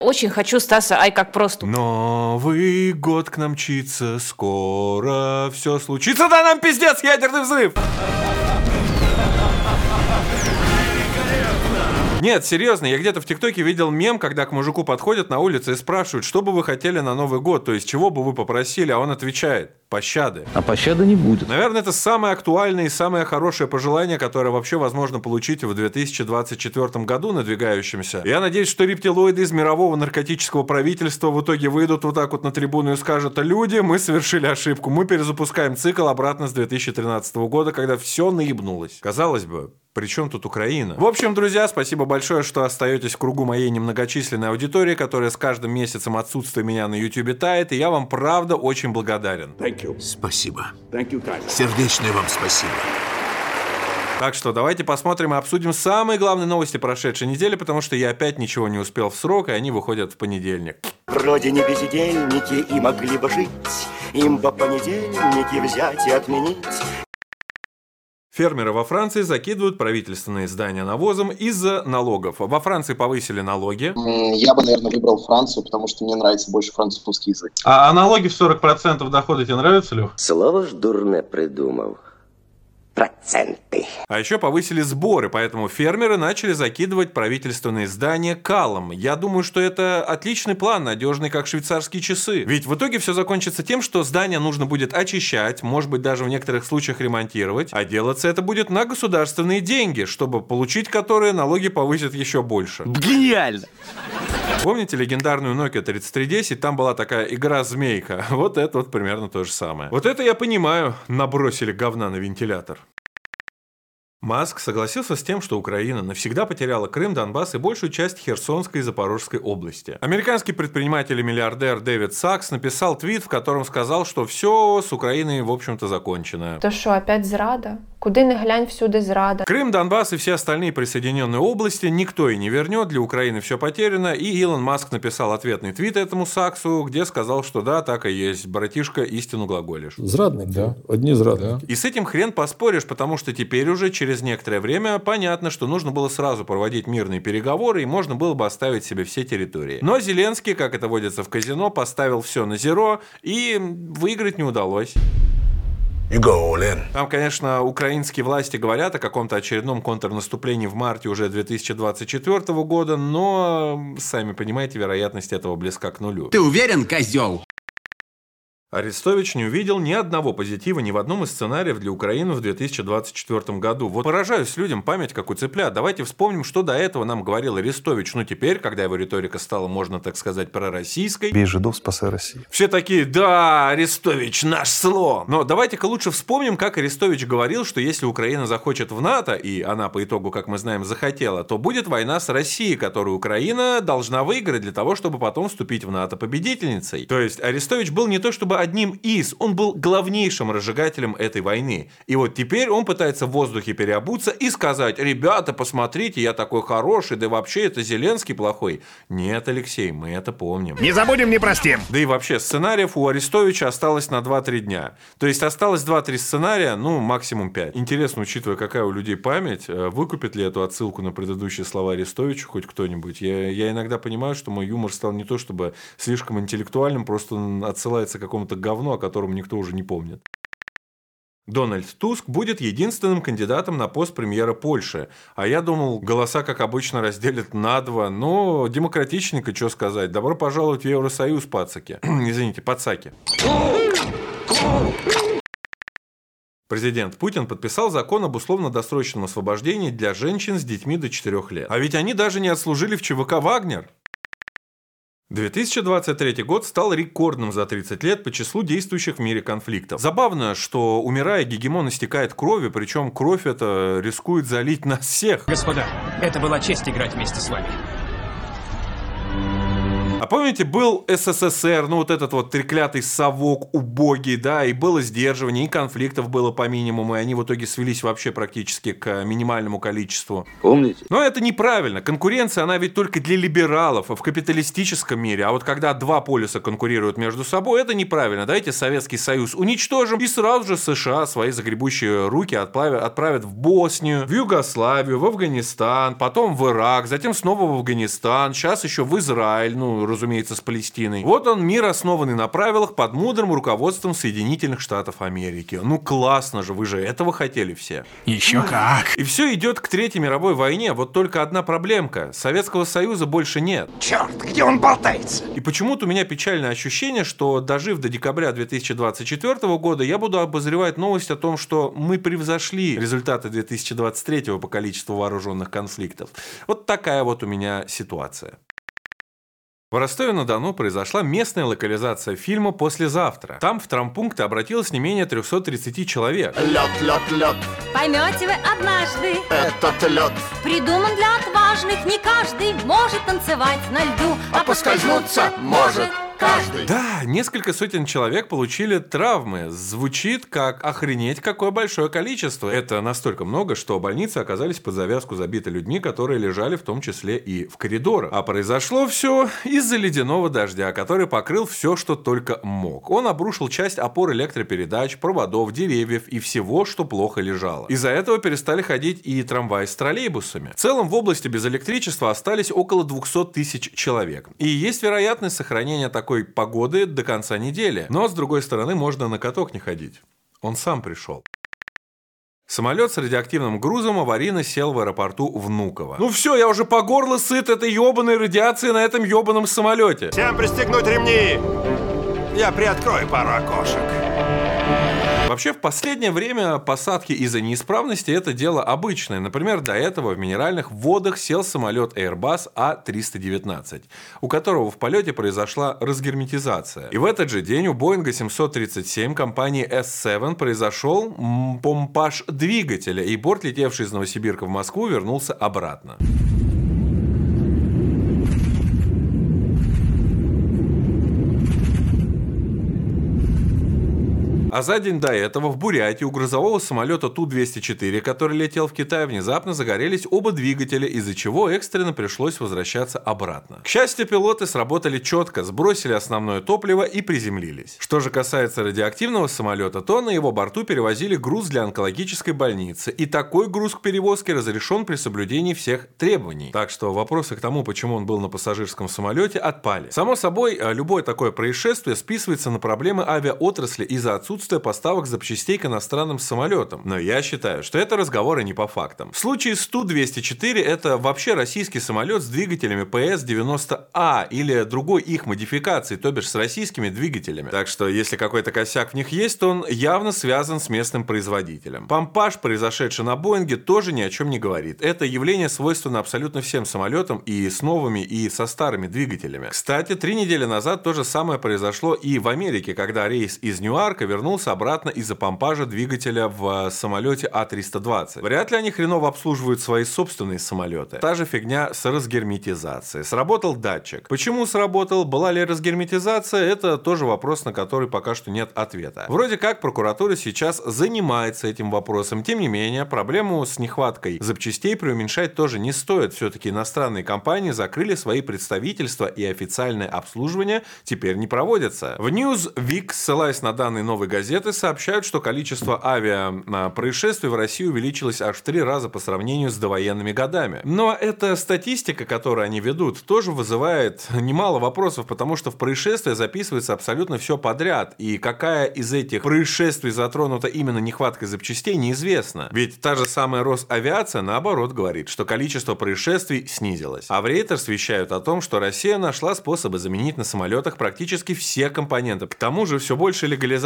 Очень хочу Стаса «Ай, как просто». Новый год к нам мчится, скоро все случится, да нам пиздец, ядерный взрыв! Нет, серьезно, я где-то в ТикТоке видел мем, когда к мужику подходят на улице и спрашивают, что бы вы хотели на Новый год, то есть чего бы вы попросили, а он отвечает: пощады. А пощады не будет. Наверное, это самое актуальное и самое хорошее пожелание, которое вообще возможно получить в 2024 году надвигающемся. Я надеюсь, что рептилоиды из мирового наркотического правительства в итоге выйдут вот так вот на трибуну и скажут: люди, мы совершили ошибку, мы перезапускаем цикл обратно с 2013 года, когда все наебнулось. Казалось бы, при чем тут Украина? В общем, друзья, спасибо большое, что остаетесь в кругу моей немногочисленной аудитории, которая с каждым месяцем отсутствия меня на YouTube тает, и я вам правда очень благодарен. Спасибо. Сердечное вам спасибо. Так что давайте посмотрим и обсудим самые главные новости прошедшей недели, потому что я опять ничего не успел в срок, и они выходят в понедельник. Вроде не бездельники и могли бы жить, им бы понедельники взять и отменить. Фермеры во Франции закидывают правительственные здания навозом из-за налогов. Во Франции повысили налоги. Я бы, наверное, выбрал Францию, потому что мне нравится больше французский язык. А налоги в 40% дохода тебе нравятся, Лех? Слово ж дурне придумал. Проценты. А еще повысили сборы, поэтому фермеры начали закидывать правительственные здания калом. Я думаю, что это отличный план, надежный как швейцарские часы. Ведь в итоге все закончится тем, что здание нужно будет очищать, может быть даже в некоторых случаях ремонтировать, а делаться это будет на государственные деньги, чтобы получить которые налоги повысят еще больше. Гениально! Помните легендарную Nokia 3310? Там была такая игра-змейка. Вот это вот примерно то же самое. Вот это я понимаю, набросили говна на вентилятор. Маск согласился с тем, что Украина навсегда потеряла Крым, Донбасс и большую часть Херсонской и Запорожской области. Американский предприниматель и миллиардер Дэвид Сакс написал твит, в котором сказал, что все с Украиной, в общем-то, закончено. То що, опять зрада? Куди не глянь, всюди зрада. Крым, Донбасс и все остальные присоединенные области никто и не вернет, для Украины все потеряно, и Илон Маск написал ответный твит этому Саксу, где сказал, что да, так и есть, братишка, истину глаголишь. Зрадник, да. Одни зрадники. И с этим хрен поспоришь, потому что теперь уже через некоторое время понятно, что нужно было сразу проводить мирные переговоры, и можно было бы оставить себе все территории. Но Зеленский, как это водится в казино, поставил все на зеро, и выиграть не удалось. Там, конечно, украинские власти говорят о каком-то очередном контрнаступлении в марте уже 2024 года, но, сами понимаете, вероятность этого близка к нулю. Ты уверен, козел? Арестович не увидел ни одного позитива ни в одном из сценариев для Украины в 2024 году. Вот поражаюсь людям, память как у цыплят. Давайте вспомним, что до этого нам говорил Арестович. Ну теперь, когда его риторика стала, можно так сказать, пророссийской. Бей жидов, спасай Россию. Все такие: да, Арестович, наш слон. Но давайте-ка лучше вспомним, как Арестович говорил, что если Украина захочет в НАТО, и она по итогу, как мы знаем, захотела, то будет война с Россией, которую Украина должна выиграть для того, чтобы потом вступить в НАТО победительницей. То есть Арестович был не то чтобы одним из, он был главнейшим разжигателем этой войны. И вот теперь он пытается в воздухе переобуться и сказать: ребята, посмотрите, я такой хороший, да и вообще это Зеленский плохой. Нет, Алексей, мы это помним. Не забудем, не простим. Да и вообще, сценариев у Арестовича осталось на 2-3 дня. То есть осталось 2-3 сценария, ну, максимум 5. Интересно, учитывая, какая у людей память, выкупит ли эту отсылку на предыдущие слова Арестовича хоть кто-нибудь? Я иногда понимаю, что мой юмор стал не то чтобы слишком интеллектуальным, просто он отсылается к какому-то говно, о котором никто уже не помнит. Дональд Туск будет единственным кандидатом на пост премьера Польши. А я думал, голоса, как обычно, разделят на 2. Но демократичненько, что сказать. Добро пожаловать в Евросоюз, пацаки. Извините, пацаки. Президент Путин подписал закон об условно-досрочном освобождении для женщин с детьми до 4 лет. А ведь они даже не отслужили в ЧВК «Вагнер». 2023 год стал рекордным за 30 лет по числу действующих в мире конфликтов. Забавно, что, умирая, гегемон истекает кровью, причем кровь эта рискует залить нас всех. Господа, это была честь играть вместе с вами. А помните, был СССР, ну вот этот вот треклятый совок убогий, да, и было сдерживание, и конфликтов было по минимуму, и они в итоге свелись вообще практически к минимальному количеству. Помните? Но это неправильно. Конкуренция, она ведь только для либералов в капиталистическом мире. А вот когда два полюса конкурируют между собой, это неправильно. Давайте Советский Союз уничтожим, и сразу же США свои загребущие руки отправят в Боснию, в Югославию, в Афганистан, потом в Ирак, затем снова в Афганистан, сейчас еще в Израиль, ну, разумеется, с Палестиной. Вот он, мир, основанный на правилах под мудрым руководством Соединительных Штатов Америки. Ну, классно же, вы же этого хотели все. Еще как. И все идет к Третьей мировой войне, вот только одна проблемка. Советского Союза больше нет. Черт, где он болтается? И почему-то у меня печальное ощущение, что, дожив до декабря 2024 года, я буду обозревать новость о том, что мы превзошли результаты 2023 по количеству вооруженных конфликтов. Вот такая вот у меня ситуация. В Ростове-на-Дону произошла местная локализация фильма «Послезавтра». Там в травмпункты обратилось не менее 330 человек. Лед. Поймете вы однажды, Этот лед. придуман для отважных. Не каждый может танцевать на льду, А поскользнуться может каждый. Да, несколько сотен человек получили травмы. Звучит как охренеть какое большое количество. Это настолько много, что больницы оказались под завязку забиты людьми, которые лежали в том числе и в коридорах. А произошло все из-за ледяного дождя, который покрыл все, что только мог. Он обрушил часть опор электропередач, проводов, деревьев и всего, что плохо лежало. Из-за этого перестали ходить и трамваи с троллейбусами. В целом в области без электричества остались около 200 тысяч человек. И есть вероятность сохранения такой погоды до конца недели. Но, с другой стороны, можно на каток не ходить. Он сам пришел. Самолет с радиоактивным грузом аварийно сел в аэропорту Внуково. Ну все, я уже по горло сыт этой ебаной радиации на этом ебаном самолете. Всем пристегнуть ремни. Я приоткрою пару окошек. Вообще, в последнее время посадки из-за неисправности – это дело обычное. Например, до этого в минеральных водах сел самолет Airbus A319, у которого в полете произошла разгерметизация. И в этот же день у Боинга 737 компании S7 произошел помпаж двигателя, и борт, летевший из Новосибирска в Москву, вернулся обратно. А за день до этого в Бурятии у грузового самолета Ту-204, который летел в Китай, внезапно загорелись оба двигателя, из-за чего экстренно пришлось возвращаться обратно. К счастью, пилоты сработали четко, сбросили основное топливо и приземлились. Что же касается радиоактивного самолета, то на его борту перевозили груз для онкологической больницы, и такой груз к перевозке разрешен при соблюдении всех требований. Так что вопросы к тому, почему он был на пассажирском самолете, отпали. Само собой, любое такое происшествие списывается на проблемы авиаотрасли из-за отсутствия поставок запчастей к иностранным самолетам. Но я считаю, что это разговоры не по фактам. В случае с Ту-204 это вообще российский самолет с двигателями ПС-90А или другой их модификации, то бишь с российскими двигателями. Так что если какой-то косяк в них есть, то он явно связан с местным производителем. Помпаж, произошедший на Боинге, тоже ни о чем не говорит. Это явление свойственно абсолютно всем самолетам, и с новыми, и со старыми двигателями. Кстати, 3 недели назад то же самое произошло и в Америке, когда рейс из Ньюарка вернулся обратно из-за помпажа двигателя в самолете А320. Вряд ли они хреново обслуживают свои собственные самолеты. Та же фигня с разгерметизацией. Сработал датчик. Почему сработал? Была ли разгерметизация? Это тоже вопрос, на который пока что нет ответа. Вроде как прокуратура сейчас занимается этим вопросом. Тем не менее, проблему с нехваткой запчастей преуменьшать тоже не стоит. Все-таки иностранные компании закрыли свои представительства, и официальное обслуживание теперь не проводится. В Newsweek, ссылаясь на данные новой газеты, сообщают, что количество авиапроисшествий в России увеличилось аж в 3 раза по сравнению с довоенными годами. Но эта статистика, которую они ведут, тоже вызывает немало вопросов, потому что в происшествия записывается абсолютно все подряд. И какая из этих происшествий затронута именно нехваткой запчастей, неизвестно. Ведь та же самая Росавиация, наоборот, говорит, что количество происшествий снизилось. А в Reuters вещают о том, что Россия нашла способы заменить на самолетах практически все компоненты. К тому же все больше легализация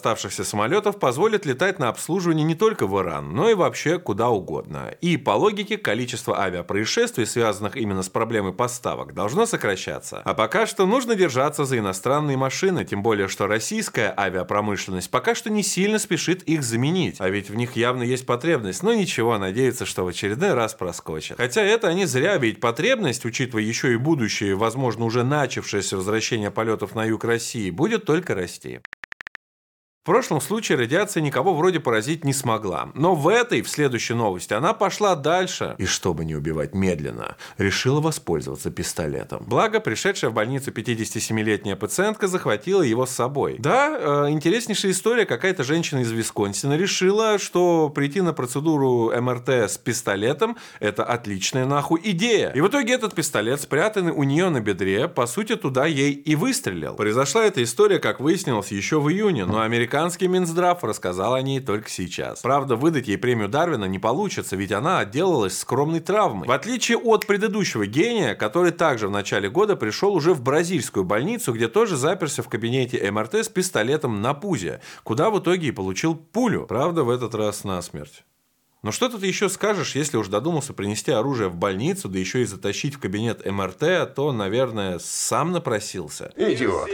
оставшихся самолетов позволит летать на обслуживание не только в Иран, но и вообще куда угодно. И по логике количество авиапроисшествий, связанных именно с проблемой поставок, должно сокращаться. А пока что нужно держаться за иностранные машины, тем более что российская авиапромышленность пока что не сильно спешит их заменить, а ведь в них явно есть потребность, но ничего, надеяться, что в очередной раз проскочат. Хотя это они зря, ведь потребность, учитывая еще и будущее, возможно, уже начавшееся возвращение полетов на юг России, будет только расти. В прошлом случае радиация никого вроде поразить не смогла. Но в следующей новости, она пошла дальше. И чтобы не убивать медленно, решила воспользоваться пистолетом. Благо, пришедшая в больницу 57-летняя пациентка захватила его с собой. Да, интереснейшая история. Какая-то женщина из Висконсина решила, что прийти на процедуру МРТ с пистолетом – это отличная нахуй идея. И в итоге этот пистолет, спрятанный у нее на бедре, по сути, туда ей и выстрелил. Произошла эта история, как выяснилось, еще в июне, но американский Минздрав рассказал о ней только сейчас. Правда, выдать ей премию Дарвина не получится, ведь она отделалась скромной травмой. В отличие от предыдущего гения, который также в начале года пришел уже в бразильскую больницу, где тоже заперся в кабинете МРТ с пистолетом на пузе, куда в итоге и получил пулю. Правда, в этот раз насмерть. Но что тут еще скажешь, если уж додумался принести оружие в больницу, да еще и затащить в кабинет МРТ, то, наверное, сам напросился. Идиот.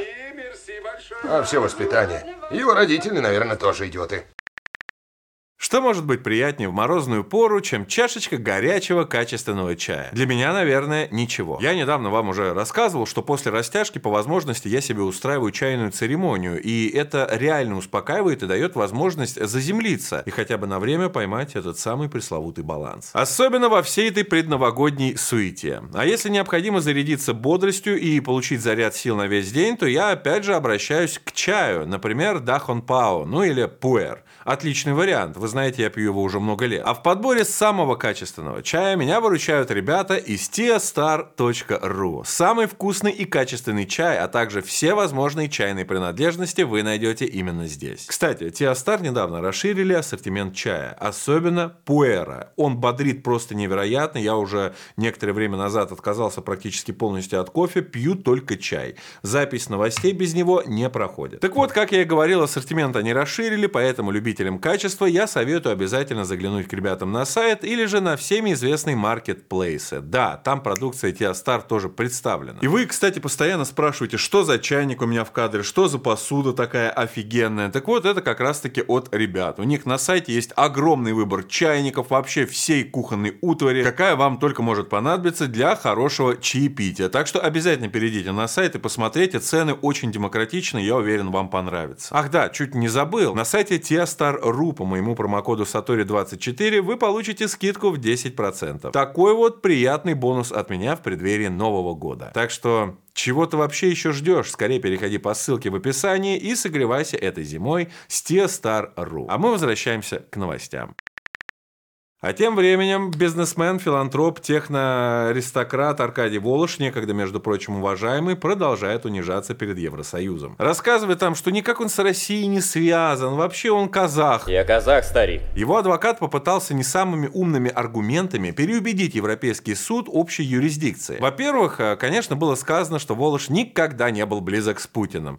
А все воспитание. Его родители, наверное, тоже идиоты. Что может быть приятнее в морозную пору, чем чашечка горячего качественного чая? Для меня, наверное, ничего. Я недавно вам уже рассказывал, что после растяжки по возможности я себе устраиваю чайную церемонию, и это реально успокаивает и дает возможность заземлиться и хотя бы на время поймать этот самый пресловутый баланс. Особенно во всей этой предновогодней суете. А если необходимо зарядиться бодростью и получить заряд сил на весь день, то я опять же обращаюсь к чаю, например, Дахон Пао, ну или Пуэр. Отличный вариант, вы знаете, я пью его уже много лет. А в подборе самого качественного чая меня выручают ребята из tiastar.ru. Самый вкусный и качественный чай, а также все возможные чайные принадлежности вы найдете именно здесь. Кстати, Tiastar недавно расширили ассортимент чая, особенно Пуэра. Он бодрит просто невероятно, я уже некоторое время назад отказался практически полностью от кофе, пью только чай. Запись новостей без него не проходит. Так вот, как я и говорил, ассортимент они расширили, поэтому любителям качества я советую обязательно заглянуть к ребятам на сайт или же на всеми известные маркетплейсы. Да, там продукция Tiastar тоже представлена. И вы, кстати, постоянно спрашиваете, что за чайник у меня в кадре, что за посуда такая офигенная. Так вот, это как раз-таки от ребят. У них на сайте есть огромный выбор чайников, вообще всей кухонной утвари, какая вам только может понадобиться для хорошего чаепития. Так что обязательно перейдите на сайт и посмотрите, цены очень демократичны, я уверен, вам понравится. Ах да, чуть не забыл, на сайте Tiastar.ru по моему промокоду Satori24 вы получите скидку в 10%. Такой вот приятный бонус от меня в преддверии Нового года. Так что чего ты вообще еще ждешь? Скорее переходи по ссылке в описании и согревайся этой зимой с Tiastar.ru. А мы возвращаемся к новостям. А тем временем бизнесмен, филантроп, техноаристократ Аркадий Волош, некогда, между прочим, уважаемый, продолжает унижаться перед Евросоюзом. Рассказывает там, что никак он с Россией не связан, вообще он казах. Я казах, старик. Его адвокат попытался не самыми умными аргументами переубедить Европейский суд общей юрисдикции. Во-первых, конечно, было сказано, что Волош никогда не был близок с Путиным.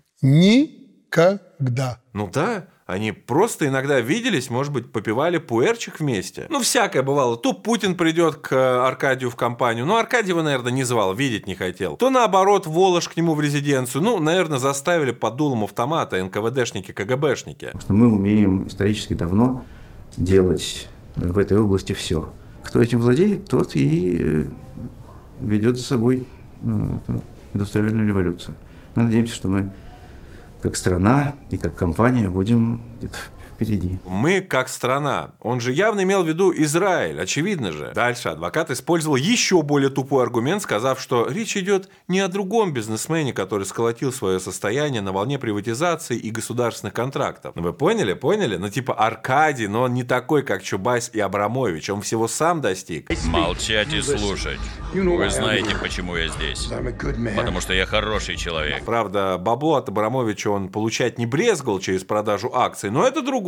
Никогда. Ну да. Они просто иногда виделись, может быть, попивали пуэрчик вместе. Ну, всякое бывало. То Путин придет к Аркадию в компанию. Ну, Аркадий его, наверное, не звал, видеть не хотел. То, наоборот, Волош к нему в резиденцию. Ну, наверное, заставили под дулом автомата НКВДшники, КГБшники. Потому что мы умеем исторически давно делать в этой области все. Кто этим владеет, тот и ведет за собой индустриальную революцию. Мы надеемся, что мы как страна и как компания будем где-то впереди. Мы как страна. Он же явно имел в виду Израиль, очевидно же. Дальше адвокат использовал еще более тупой аргумент, сказав, что речь идет не о другом бизнесмене, который сколотил свое состояние на волне приватизации и государственных контрактов. Ну вы поняли? Ну типа Аркадий, но он не такой, как Чубайс и Абрамович. Он всего сам достиг. Молчать и слушать. Вы знаете, почему я здесь. Потому что я хороший человек. Правда, бабло от Абрамовича он получать не брезговал через продажу акций, но это другое.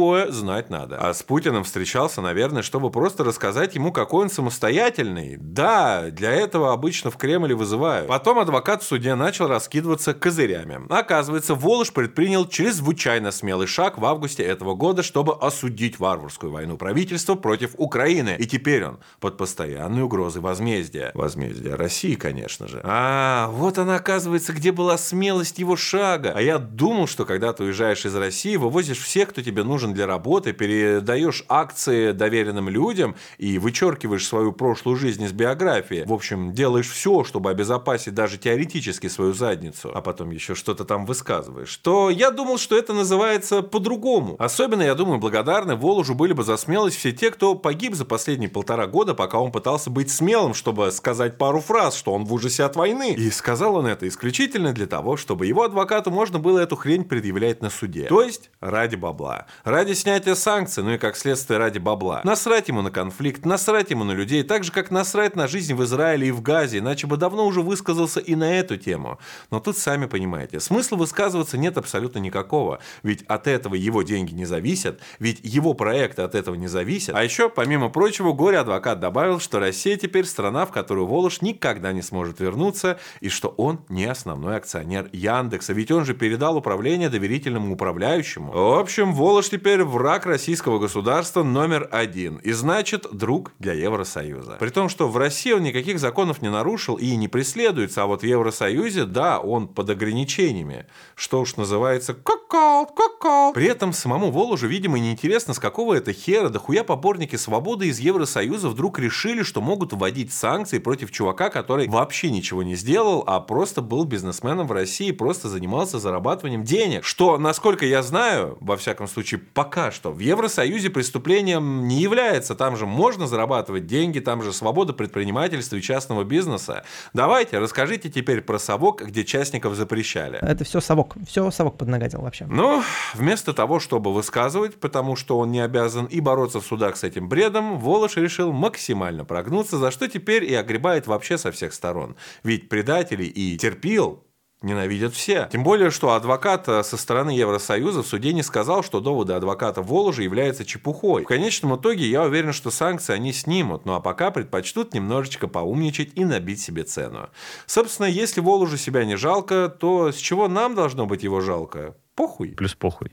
ключевое знать надо. А с Путиным встречался, наверное, чтобы просто рассказать ему, какой он самостоятельный. Да, для этого обычно в Кремль вызывают. Потом адвокат в суде начал раскидываться козырями. Оказывается, Волож предпринял чрезвычайно смелый шаг в августе этого года, чтобы осудить варварскую войну правительства против Украины. И теперь он под постоянной угрозой возмездия. Возмездия России, конечно же. Вот она, оказывается, где была смелость его шага. А я думал, что когда ты уезжаешь из России, вывозишь всех, кто тебе нужен для работы, передаешь акции доверенным людям и вычеркиваешь свою прошлую жизнь из биографии. В общем, делаешь все, чтобы обезопасить даже теоретически свою задницу, а потом еще что-то там высказываешь. То я думал, что это называется по-другому. Особенно, я думаю, благодарны Воложу были бы за смелость все те, кто погиб за последние 1,5 года, пока он пытался быть смелым, чтобы сказать пару фраз, что он в ужасе от войны. И сказал он это исключительно для того, чтобы его адвокату можно было эту хрень предъявлять на суде. То есть ради бабла. Ради снятия санкций, ну и как следствие ради бабла. Насрать ему на конфликт, насрать ему на людей, так же, как насрать на жизнь в Израиле и в Газе, иначе бы давно уже высказался и на эту тему. Но тут, сами понимаете, смысла высказываться нет абсолютно никакого. Ведь от этого его деньги не зависят, ведь его проекты от этого не зависят. А еще, помимо прочего, горе-адвокат добавил, что Россия теперь страна, в которую Волож никогда не сможет вернуться, и что он не основной акционер Яндекса, ведь он же передал управление доверительному управляющему. В общем, Волож теперь враг российского государства номер 1, и значит, друг для Евросоюза. При том, что в России он никаких законов не нарушил и не преследуется, а вот в Евросоюзе, да, он под ограничениями, что уж называется кокол. При этом самому Воложу, видимо, неинтересно, с какого это хера дохуя поборники свободы из Евросоюза вдруг решили, что могут вводить санкции против чувака, который вообще ничего не сделал, а просто был бизнесменом в России, просто занимался зарабатыванием денег. Что, насколько я знаю, во всяком случае, пока что в Евросоюзе преступлением не является. Там же можно зарабатывать деньги, там же свобода предпринимательства и частного бизнеса. Давайте, расскажите теперь про совок, где частников запрещали. Это все совок поднагадил вообще. Ну, вместо того, чтобы высказывать, потому что он не обязан, и бороться в судах с этим бредом, Волож решил максимально прогнуться, за что теперь и огребает вообще со всех сторон. Ведь предателей и терпил ненавидят все. Тем более, что адвокат со стороны Евросоюза в суде не сказал, что доводы адвоката Воложа являются чепухой. В конечном итоге, я уверен, что санкции они снимут, ну а пока предпочтут немножечко поумничать и набить себе цену. Собственно, если Воложу себя не жалко, то с чего нам должно быть его жалко? Похуй. Плюс похуй.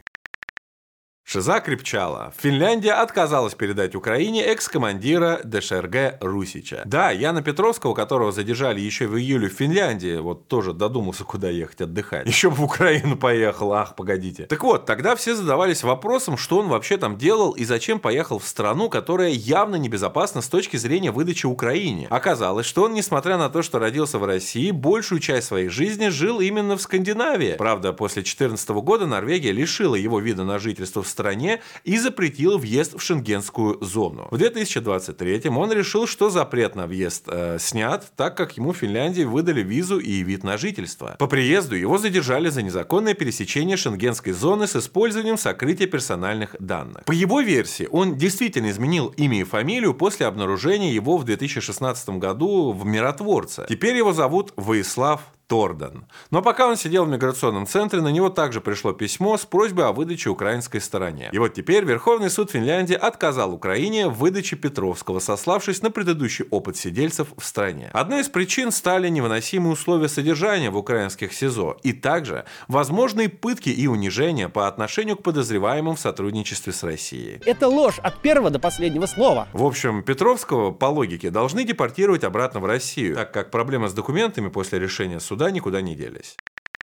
Шиза крепчала. Финляндия отказалась передать Украине экс-командира ДШРГ Русича. Да, Яна Петровского, которого задержали еще в июле в Финляндии, вот тоже додумался, куда ехать отдыхать. Еще бы в Украину поехал, ах, погодите. Так вот, тогда все задавались вопросом, что он вообще там делал и зачем поехал в страну, которая явно небезопасна с точки зрения выдачи Украине. Оказалось, что он, несмотря на то, что родился в России, большую часть своей жизни жил именно в Скандинавии. Правда, после 2014 года Норвегия лишила его вида на жительство в стране и запретила въезд в шенгенскую зону. В 2023-м он решил, что запрет на въезд снят, так как ему в Финляндии выдали визу и вид на жительство. По приезду его задержали за незаконное пересечение шенгенской зоны с использованием сокрытия персональных данных. По его версии, он действительно изменил имя и фамилию после обнаружения его в 2016 году в Миротворце. Теперь его зовут Ваислав Тордан. Но пока он сидел в миграционном центре, на него также пришло письмо с просьбой о выдаче украинской стороне. И вот теперь Верховный суд Финляндии отказал Украине в выдаче Петровского, сославшись на предыдущий опыт сидельцев в стране. Одной из причин стали невыносимые условия содержания в украинских СИЗО и также возможные пытки и унижения по отношению к подозреваемым в сотрудничестве с Россией. Это ложь от первого до последнего слова. В общем, Петровского, по логике, должны депортировать обратно в Россию, так как проблемы с документами после решения суда никуда не делись.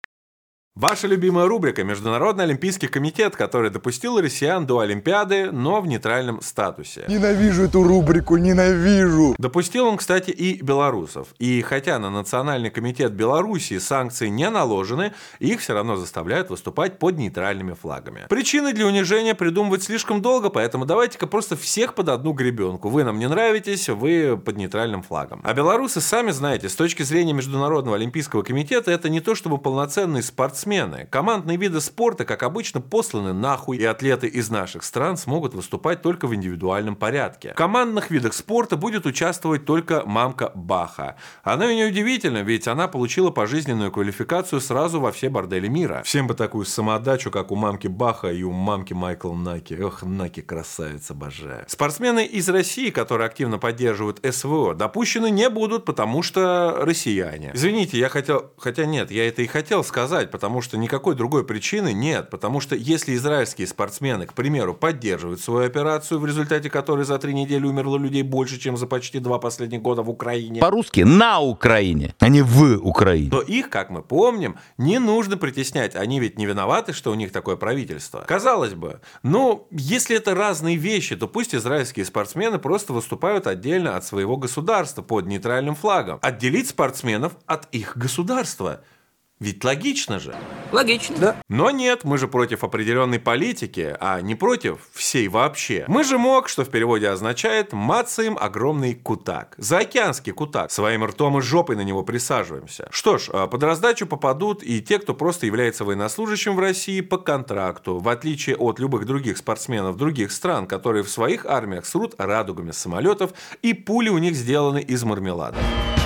Ваша любимая рубрика «Международный олимпийский комитет», который допустил россиян до Олимпиады, но в нейтральном статусе. Ненавижу эту рубрику, ненавижу. Допустил он, кстати, и белорусов. И хотя на Национальный комитет Белоруссии санкции не наложены, их все равно заставляют выступать под нейтральными флагами. Причины для унижения придумывать слишком долго, поэтому давайте-ка просто всех под одну гребенку. Вы нам не нравитесь, вы под нейтральным флагом. А белорусы, сами знаете, с точки зрения Международного олимпийского комитета, это не то чтобы полноценные спортсмены, Спортсмены. Командные виды спорта, как обычно, посланы нахуй, и атлеты из наших стран смогут выступать только в индивидуальном порядке. В командных видах спорта будет участвовать только мамка Баха. Она и неудивительно, ведь она получила пожизненную квалификацию сразу во все бордели мира. Всем бы такую самоотдачу, как у мамки Баха и у мамки Майкла Наки. Ох, Наки красавица, обожаю. Спортсмены из России, которые активно поддерживают СВО, допущены не будут, потому что россияне. Извините, я хотел... Хотя нет, я это и хотел сказать, потому что никакой другой причины нет. Потому что если израильские спортсмены, к примеру, поддерживают свою операцию, в результате которой за 3 недели умерло людей больше, чем за почти 2 последних года в Украине. По-русски на Украине, а не в Украине. То их, как мы помним, не нужно притеснять. Они ведь не виноваты, что у них такое правительство. Казалось бы, ну, если это разные вещи, то пусть израильские спортсмены просто выступают отдельно от своего государства под нейтральным флагом. Отделить спортсменов от их государства. Ведь логично же. Логично. Да. Но нет, мы же против определенной политики, а не против всей вообще. Мы же МОК, что в переводе означает «мацаем огромный кутак». Заокеанский кутак. Своим ртом и жопой на него присаживаемся. Что ж, под раздачу попадут и те, кто просто является военнослужащим в России по контракту, в отличие от любых других спортсменов других стран, которые в своих армиях срут радугами с самолетов, и пули у них сделаны из мармелада.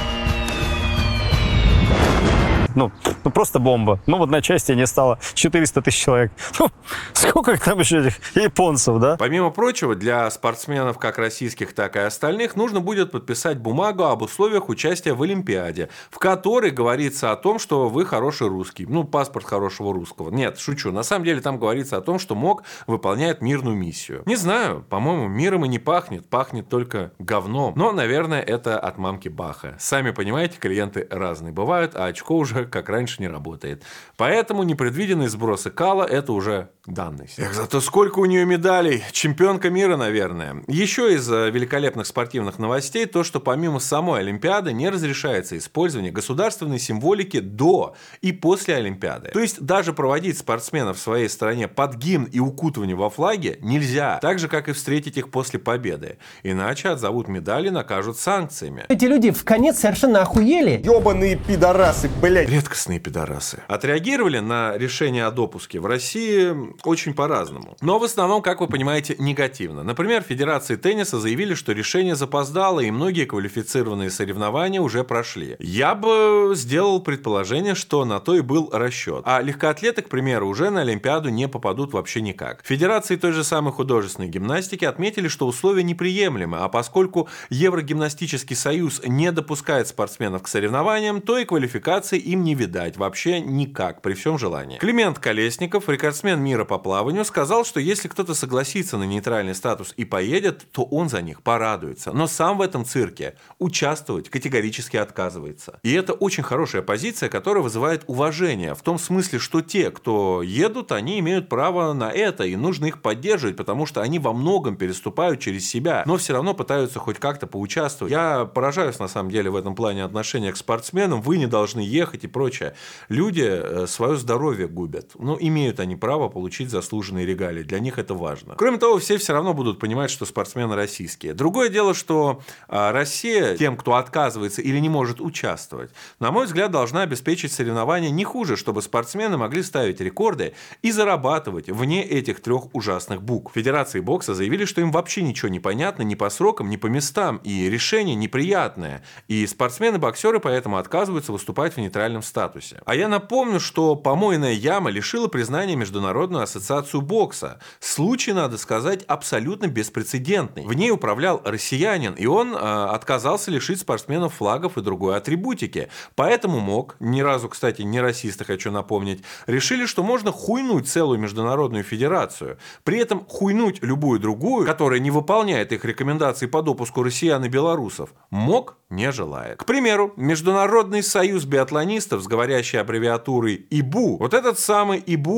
Ну, просто бомба. Ну, в одной части не стало 400 тысяч человек. Ну, сколько там еще этих японцев, да? Помимо прочего, для спортсменов как российских, так и остальных нужно будет подписать бумагу об условиях участия в Олимпиаде, в которой говорится о том, что вы хороший русский. Ну, паспорт хорошего русского. Нет, шучу. На самом деле там говорится о том, что МОК выполняет мирную миссию. Не знаю, по-моему, миром и не пахнет. Пахнет только говном. Но, наверное, это от мамки Баха. Сами понимаете, клиенты разные бывают, а очко уже как раньше не работает. Поэтому непредвиденные сбросы кала – это уже данность. Эх, зато сколько у нее медалей. Чемпионка мира, наверное. Еще из великолепных спортивных новостей то, что помимо самой Олимпиады не разрешается использование государственной символики до и после Олимпиады. То есть даже проводить спортсменов в своей стране под гимн и укутывание во флаге нельзя. Так же, как и встретить их после победы. Иначе отзовут медали и накажут санкциями. Эти люди в конец совершенно охуели. Ёбаные пидорасы, блядь. Редкостные пидорасы. Отреагировали на решение о допуске в России очень по-разному. Но в основном, как вы понимаете, негативно. Например, Федерации тенниса заявили, что решение запоздало, и многие квалифицированные соревнования уже прошли. Я бы сделал предположение, что на то и был расчет. А легкоатлеты, к примеру, уже на Олимпиаду не попадут вообще никак. Федерации той же самой художественной гимнастики отметили, что условия неприемлемы, а поскольку Еврогимнастический союз не допускает спортсменов к соревнованиям, то и квалификации им не видать вообще никак, при всем желании. Климент Колесников, рекордсмен мира по плаванию, сказал, что если кто-то согласится на нейтральный статус и поедет, то он за них порадуется. Но сам в этом цирке участвовать категорически отказывается. И это очень хорошая позиция, которая вызывает уважение. В том смысле, что те, кто едут, они имеют право на это, и нужно их поддерживать, потому что они во многом переступают через себя, но все равно пытаются хоть как-то поучаствовать. Я поражаюсь, на самом деле, в этом плане отношения к спортсменам. Вы не должны ехать и прочее. Люди свое здоровье губят. Но имеют они право получить заслуженные регалии. Для них это важно. Кроме того, все равно будут понимать, что спортсмены российские. Другое дело, что Россия тем, кто отказывается или не может участвовать, на мой взгляд, должна обеспечить соревнования не хуже, чтобы спортсмены могли ставить рекорды и зарабатывать вне этих 3 ужасных букв. Федерации бокса заявили, что им вообще ничего не понятно ни по срокам, ни по местам, и решение неприятное. И спортсмены-боксеры поэтому отказываются выступать в нейтральном статусе. А я напомню, что помойная яма лишила признания Международную ассоциацию бокса. Случай, надо сказать, абсолютно беспрецедентный. В ней управлял россиянин, и он отказался лишить спортсменов флагов и другой атрибутики. Поэтому МОК, ни разу, кстати, не расисты, хочу напомнить, решили, что можно хуйнуть целую международную федерацию. При этом хуйнуть любую другую, которая не выполняет их рекомендаций по допуску россиян и белорусов, МОК не желает. К примеру, Международный союз биатлонистов с говорящей аббревиатурой ИБУ. Вот этот самый ИБУ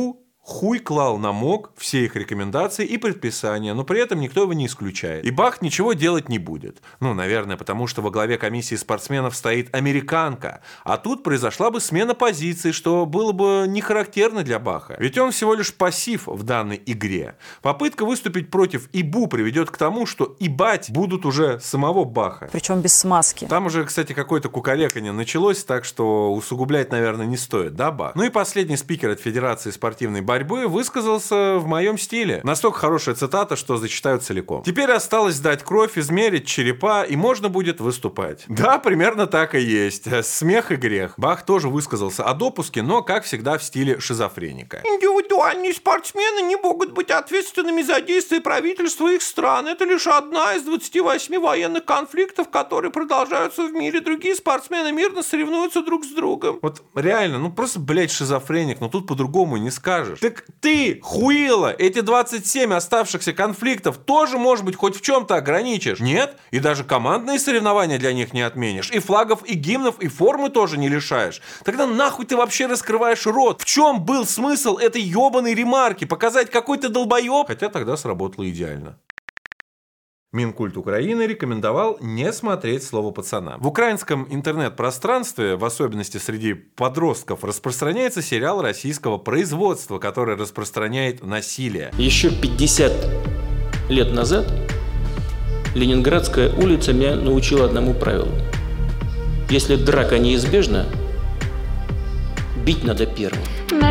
хуй клал на МОК все их рекомендации и предписания, но при этом никто его не исключает. И Бах ничего делать не будет. Ну, наверное, потому что во главе комиссии спортсменов стоит американка. А тут произошла бы смена позиций, что было бы не характерно для Баха. Ведь он всего лишь пассив в данной игре. Попытка выступить против ИБУ приведет к тому, что ибать будут уже самого Баха. Причем без смазки. Там уже, кстати, какое-то кукареканье началось, так что усугублять, наверное, не стоит, да, Бах? Ну и последний спикер от Федерации спортивной борьбы высказался в моем стиле. Настолько хорошая цитата, что зачитаю целиком. Теперь осталось сдать кровь, измерить черепа, и можно будет выступать. Да, примерно так и есть. Смех и грех. Бах тоже высказался о допуске, но, как всегда, в стиле шизофреника. Индивидуальные спортсмены не могут быть ответственными за действия правительства их стран. Это лишь одна из 28 военных конфликтов, которые продолжаются в мире. Другие спортсмены мирно соревнуются друг с другом. Вот реально, ну просто, блядь, шизофреник, но тут по-другому не скажешь. Так ты, хуила, эти 27 оставшихся конфликтов тоже, может быть, хоть в чем-то ограничишь? Нет? И даже командные соревнования для них не отменишь? И флагов, и гимнов, и формы тоже не лишаешь? Тогда нахуй ты вообще раскрываешь рот? В чем был смысл этой ебаной ремарки? Показать какой-то долбоеб? Хотя тогда сработало идеально. Минкульт Украины рекомендовал не смотреть «Слово пацана». В украинском интернет-пространстве, в особенности среди подростков, распространяется сериал российского производства, который распространяет насилие. Еще 50 лет назад Ленинградская улица меня научила одному правилу. Если драка неизбежна, бить надо первым.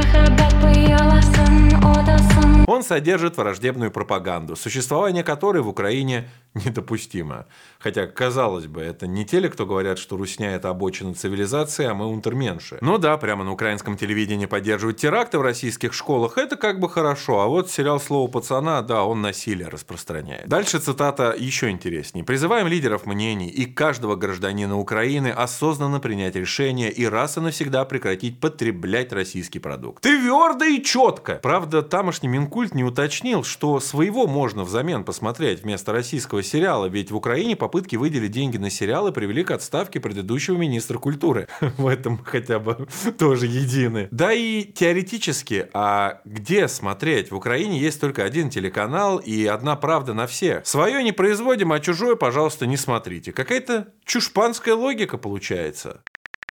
Он содержит враждебную пропаганду, существование которой в Украине недопустимо. Хотя, казалось бы, это не те ли, кто говорят, что русня – это обочина цивилизации, а мы унтерменши. Ну да, прямо на украинском телевидении поддерживают теракты в российских школах, это как бы хорошо. А вот сериал «Слово пацана», да, он насилие распространяет. Дальше цитата еще интереснее. «Призываем лидеров мнений и каждого гражданина Украины осознанно принять решение и раз и навсегда прекратить потреблять российский продукт». Твердо и четко. Правда, тамошний Минкульт не уточнил, что своего можно взамен посмотреть вместо российского сериала, ведь в Украине попытки выделить деньги на сериалы привели к отставке предыдущего министра культуры. В этом хотя бы тоже едины. Да и теоретически, а где смотреть? В Украине есть только один телеканал и одна правда на всех. Свое не производим, а чужое, пожалуйста, не смотрите. Какая-то чушпанская логика получается.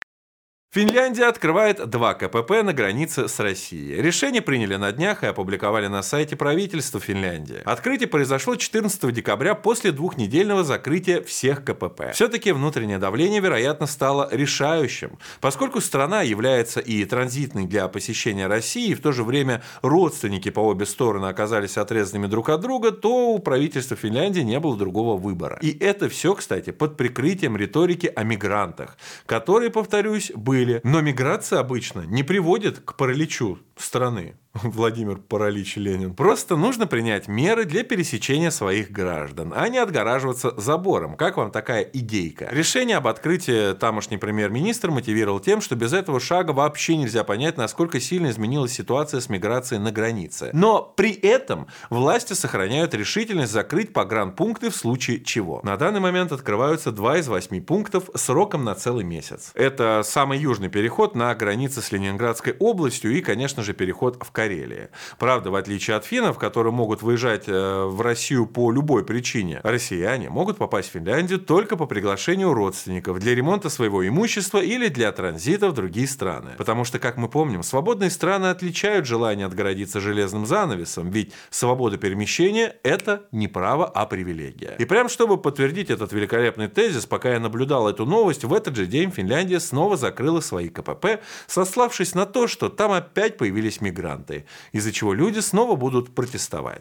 Финляндия открывает 2 КПП на границе с Россией. Решение приняли на днях и опубликовали на сайте правительства Финляндии. Открытие произошло 14 декабря после 2-недельного закрытия всех КПП. Все-таки внутреннее давление, вероятно, стало решающим. Поскольку страна является и транзитной для посещения России, и в то же время родственники по обе стороны оказались отрезанными друг от друга, то у правительства Финляндии не было другого выбора. И это все, кстати, под прикрытием риторики о мигрантах, которые, повторюсь, были. Но миграция обычно не приводит к параличу страны. Владимир Паралич Ленин. Просто нужно принять меры для пересечения своих граждан, а не отгораживаться забором. Как вам такая идейка? Решение об открытии тамошний премьер-министр мотивировал тем, что без этого шага вообще нельзя понять, насколько сильно изменилась ситуация с миграцией на границе. Но при этом власти сохраняют решительность закрыть погранпункты в случае чего. На данный момент открываются 2 из 8 пунктов сроком на целый месяц. Это самый южный переход на границе с Ленинградской областью и, конечно же, переход в Карелию. Правда, в отличие от финнов, которые могут выезжать в Россию по любой причине, россияне могут попасть в Финляндию только по приглашению родственников для ремонта своего имущества или для транзита в другие страны. Потому что, как мы помним, свободные страны отличают желание отгородиться железным занавесом, ведь свобода перемещения – это не право, а привилегия. И прям чтобы подтвердить этот великолепный тезис, пока я наблюдал эту новость, в этот же день Финляндия снова закрыла свои КПП, сославшись на то, что там опять появились мигранты, из-за чего люди снова будут протестовать.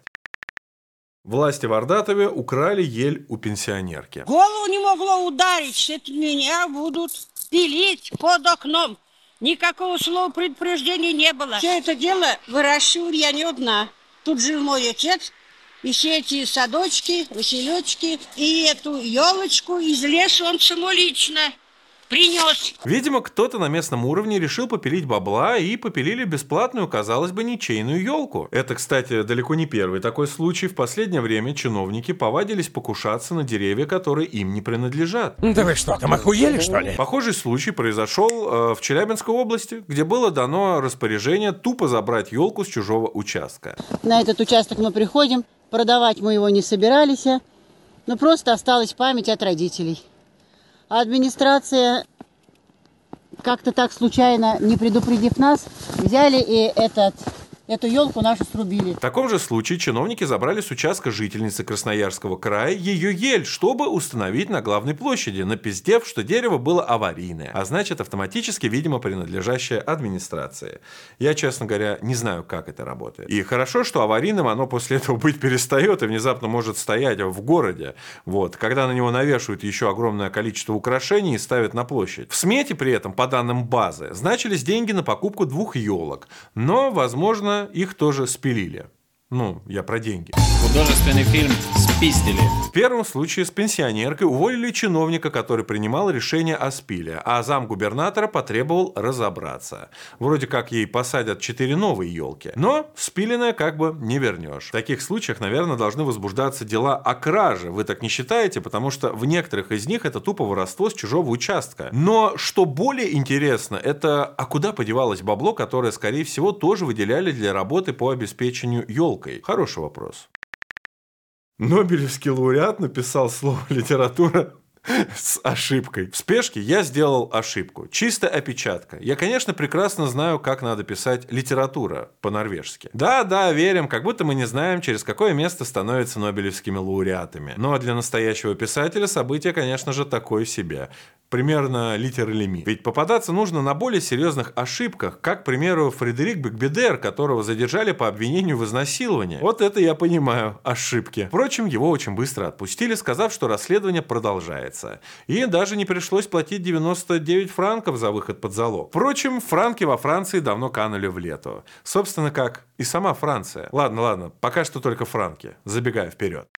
Власти в Ардатове украли ель у пенсионерки. Голову не могло ударить, что это меня будут пилить под окном. Никакого слова предупреждения не было. Все это дело выращивал я не одна. Тут жил мой отец, и все эти садочки, василечки, и эту елочку из леса он самолично принес. Видимо, кто-то на местном уровне решил попилить бабла и попилили бесплатную, казалось бы, ничейную елку. Это, кстати, далеко не первый такой случай. В последнее время чиновники повадились покушаться на деревья, которые им не принадлежат. Да вы что, там охуели, что ли? Похожий случай произошел в Челябинской области, где было дано распоряжение тупо забрать елку с чужого участка. На этот участок мы приходим, продавать мы его не собирались, но просто осталась память от родителей. А администрация, как-то так случайно, не предупредив нас, взяли и эту елку нашу срубили. В таком же случае чиновники забрали с участка жительницы Красноярского края ее ель, чтобы установить на главной площади, напиздев, что дерево было аварийное, а значит автоматически, видимо, принадлежащее администрации. Я, честно говоря, не знаю, как это работает. И хорошо, что аварийным оно после этого быть перестает и внезапно может стоять в городе, когда на него навешивают еще огромное количество украшений и ставят на площадь. В смете при этом, по данным базы, значились деньги на покупку 2 елок, но, возможно, их тоже спилили. Я про деньги. Художественный фильм «Спиздили». В первом случае с пенсионеркой уволили чиновника, который принимал решение о спиле, а замгубернатора потребовал разобраться. Вроде как ей посадят 4 новые елки, но спиленное как бы не вернешь. В таких случаях, наверное, должны возбуждаться дела о краже. Вы так не считаете? Потому что в некоторых из них это тупо воровство с чужого участка. Но что более интересно, это а куда подевалось бабло, которое, скорее всего, тоже выделяли для работы по обеспечению елкой? Хороший вопрос. Нобелевский лауреат написал слово «литература» с ошибкой. В спешке я сделал ошибку. Чистая опечатка. Я, конечно, прекрасно знаю, как надо писать «литература» по-норвежски. Да, верим, как будто мы не знаем, через какое место становятся нобелевскими лауреатами. Но для настоящего писателя событие, конечно же, такое себе. Примерно литералеми. Ведь попадаться нужно на более серьезных ошибках, как, к примеру, Фредерик Бекбедер, которого задержали по обвинению в изнасиловании. Вот это я понимаю, ошибки. Впрочем, его очень быстро отпустили, сказав, что расследование продолжается. И даже не пришлось платить 99 франков за выход под залог. Впрочем, франки во Франции давно канули в лету. Собственно, как и сама Франция. Ладно, пока что только франки. Забегая вперед.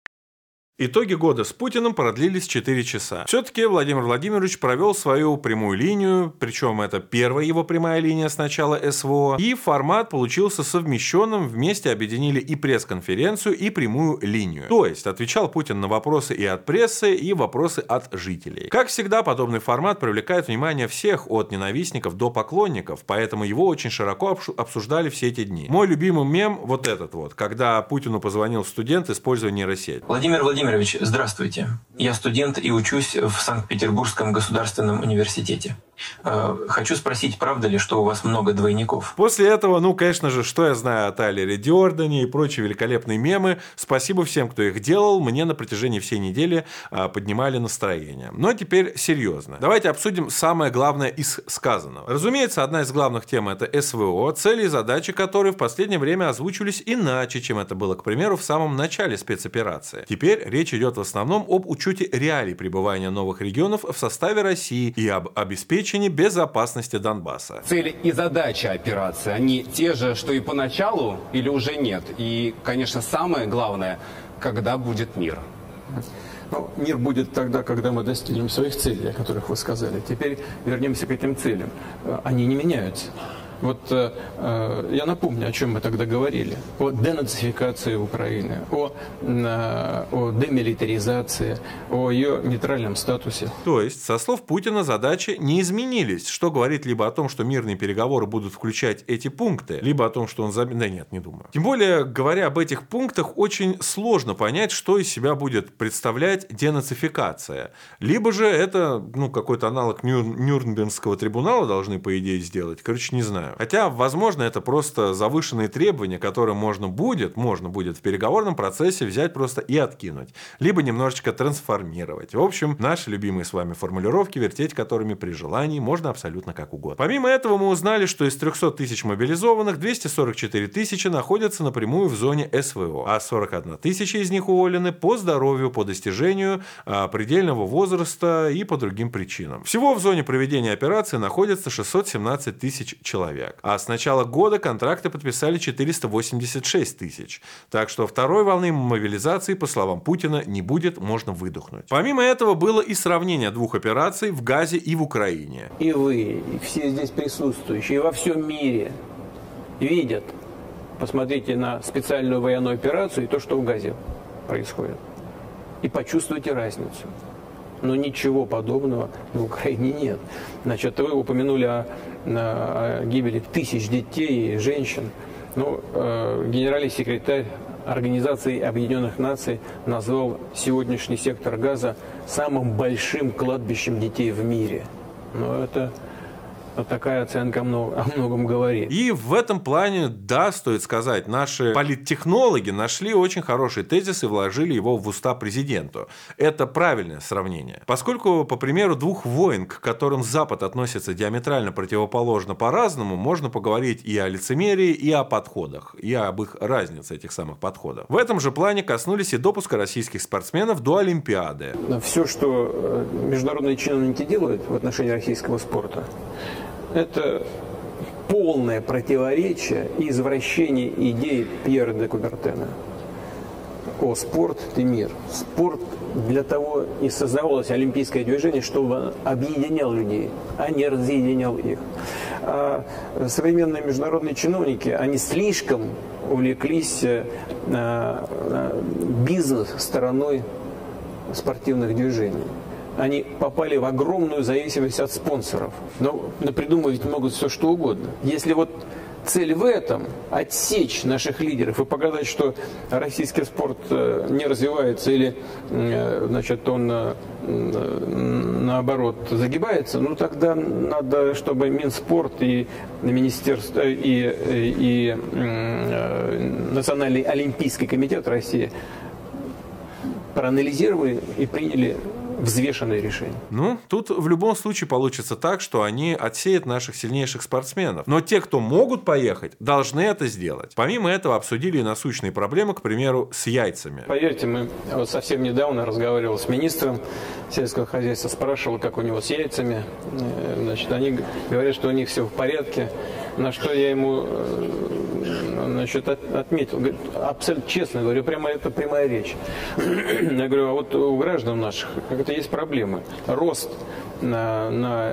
Итоги года с Путиным продлились 4 часа. Все-таки Владимир Владимирович провел свою прямую линию, причем это первая его прямая линия с начала СВО, и формат получился совмещенным, вместе объединили и пресс-конференцию, и прямую линию. То есть отвечал Путин на вопросы и от прессы, и вопросы от жителей. Как всегда, подобный формат привлекает внимание всех, от ненавистников до поклонников, поэтому его очень широко обсуждали все эти дни. Мой любимый мем вот этот вот, когда Путину позвонил студент, используя нейросеть. Владимир Владимирович, здравствуйте. Я студент и учусь в Санкт-Петербургском государственном университете. Хочу спросить, правда ли, что у вас много двойников? После этого, конечно же, что я знаю о Тайлере Дёрдене и прочие великолепные мемы. Спасибо всем, кто их делал. Мне на протяжении всей недели поднимали настроение. Но теперь серьезно. Давайте обсудим самое главное из сказанного. Разумеется, одна из главных тем — это СВО, цели и задачи которые в последнее время озвучивались иначе, чем это было, к примеру, в самом начале спецоперации. Теперь речь идет в основном об учете реалий пребывания новых регионов в составе России и об обеспечении безопасности Донбасса. Цели и задачи операции, они те же, что и поначалу, или уже нет? И, конечно, самое главное, когда будет мир? Мир будет тогда, когда мы достигнем своих целей, о которых вы сказали. Теперь вернемся к этим целям. Они не меняются. Я напомню, о чем мы тогда говорили. О денацификации Украины, о демилитаризации, о ее нейтральном статусе. То есть, со слов Путина, задачи не изменились, что говорит либо о том, что мирные переговоры будут включать эти пункты, либо о том, что он... Да нет, не думаю. Тем более, говоря об этих пунктах, очень сложно понять, что из себя будет представлять денацификация. Либо же это, какой-то аналог Нюрнбергского трибунала должны, по идее, сделать. Короче, не знаю. Хотя, возможно, это просто завышенные требования, которые можно будет в переговорном процессе взять просто и откинуть. Либо немножечко трансформировать. В общем, наши любимые с вами формулировки, вертеть которыми при желании можно абсолютно как угодно. Помимо этого, мы узнали, что из 300 тысяч мобилизованных 244 тысячи находятся напрямую в зоне СВО, а 41 тысяча из них уволены по здоровью, по достижению предельного возраста и по другим причинам. Всего в зоне проведения операции находится 617 тысяч человек. человек. А с начала года контракты подписали 486 тысяч. Так что второй волны мобилизации, по словам Путина, не будет, можно выдохнуть. Помимо этого было и сравнение двух операций в Газе и в Украине. И вы, и все здесь присутствующие, и во всем мире видят. Посмотрите на специальную военную операцию и то, что в Газе происходит. И почувствуйте разницу. Но ничего подобного в Украине нет. Значит, вы упомянули о гибели тысяч детей и женщин. Ну, генеральный секретарь Организации Объединенных Наций назвал сегодняшний сектор Газа самым большим кладбищем детей в мире. Но это такая оценка о многом говорит. И в этом плане, да, стоит сказать, наши политтехнологи нашли очень хороший тезис и вложили его в уста президенту. Это правильное сравнение. Поскольку, по примеру двух войн, к которым Запад относится диаметрально противоположно по-разному, можно поговорить и о лицемерии, и о подходах, и об их разнице этих самых подходов. В этом же плане коснулись и допуска российских спортсменов до Олимпиады. Все, что международные чиновники делают в отношении российского спорта, это полное противоречие и извращение идей Пьера де Кубертена о спорт и мир. Спорт для того и создавалось олимпийское движение, чтобы объединял людей, а не разъединял их. А современные международные чиновники, они слишком увлеклись бизнес-стороной спортивных движений. Они попали в огромную зависимость от спонсоров. Но придумывать могут все что угодно. Если вот цель в этом – отсечь наших лидеров и показать, что российский спорт не развивается или, значит, он наоборот загибается, ну тогда надо, чтобы Минспорт и Министерство и Национальный олимпийский комитет России проанализировали и приняли взвешенное решение. Ну, тут в любом случае получится так, что они отсеют наших сильнейших спортсменов. Но те, кто могут поехать, должны это сделать. Помимо этого обсудили и насущные проблемы, к примеру, с яйцами. Поверьте, мы вот совсем недавно разговаривал с министром сельского хозяйства, спрашивал, как у него с яйцами. Значит, они говорят, что у них все в порядке. На что я ему, значит, отметил, говорит, абсолютно честно говорю, прямо это прямая речь. Я говорю, а вот у граждан наших как-то есть проблемы. Рост на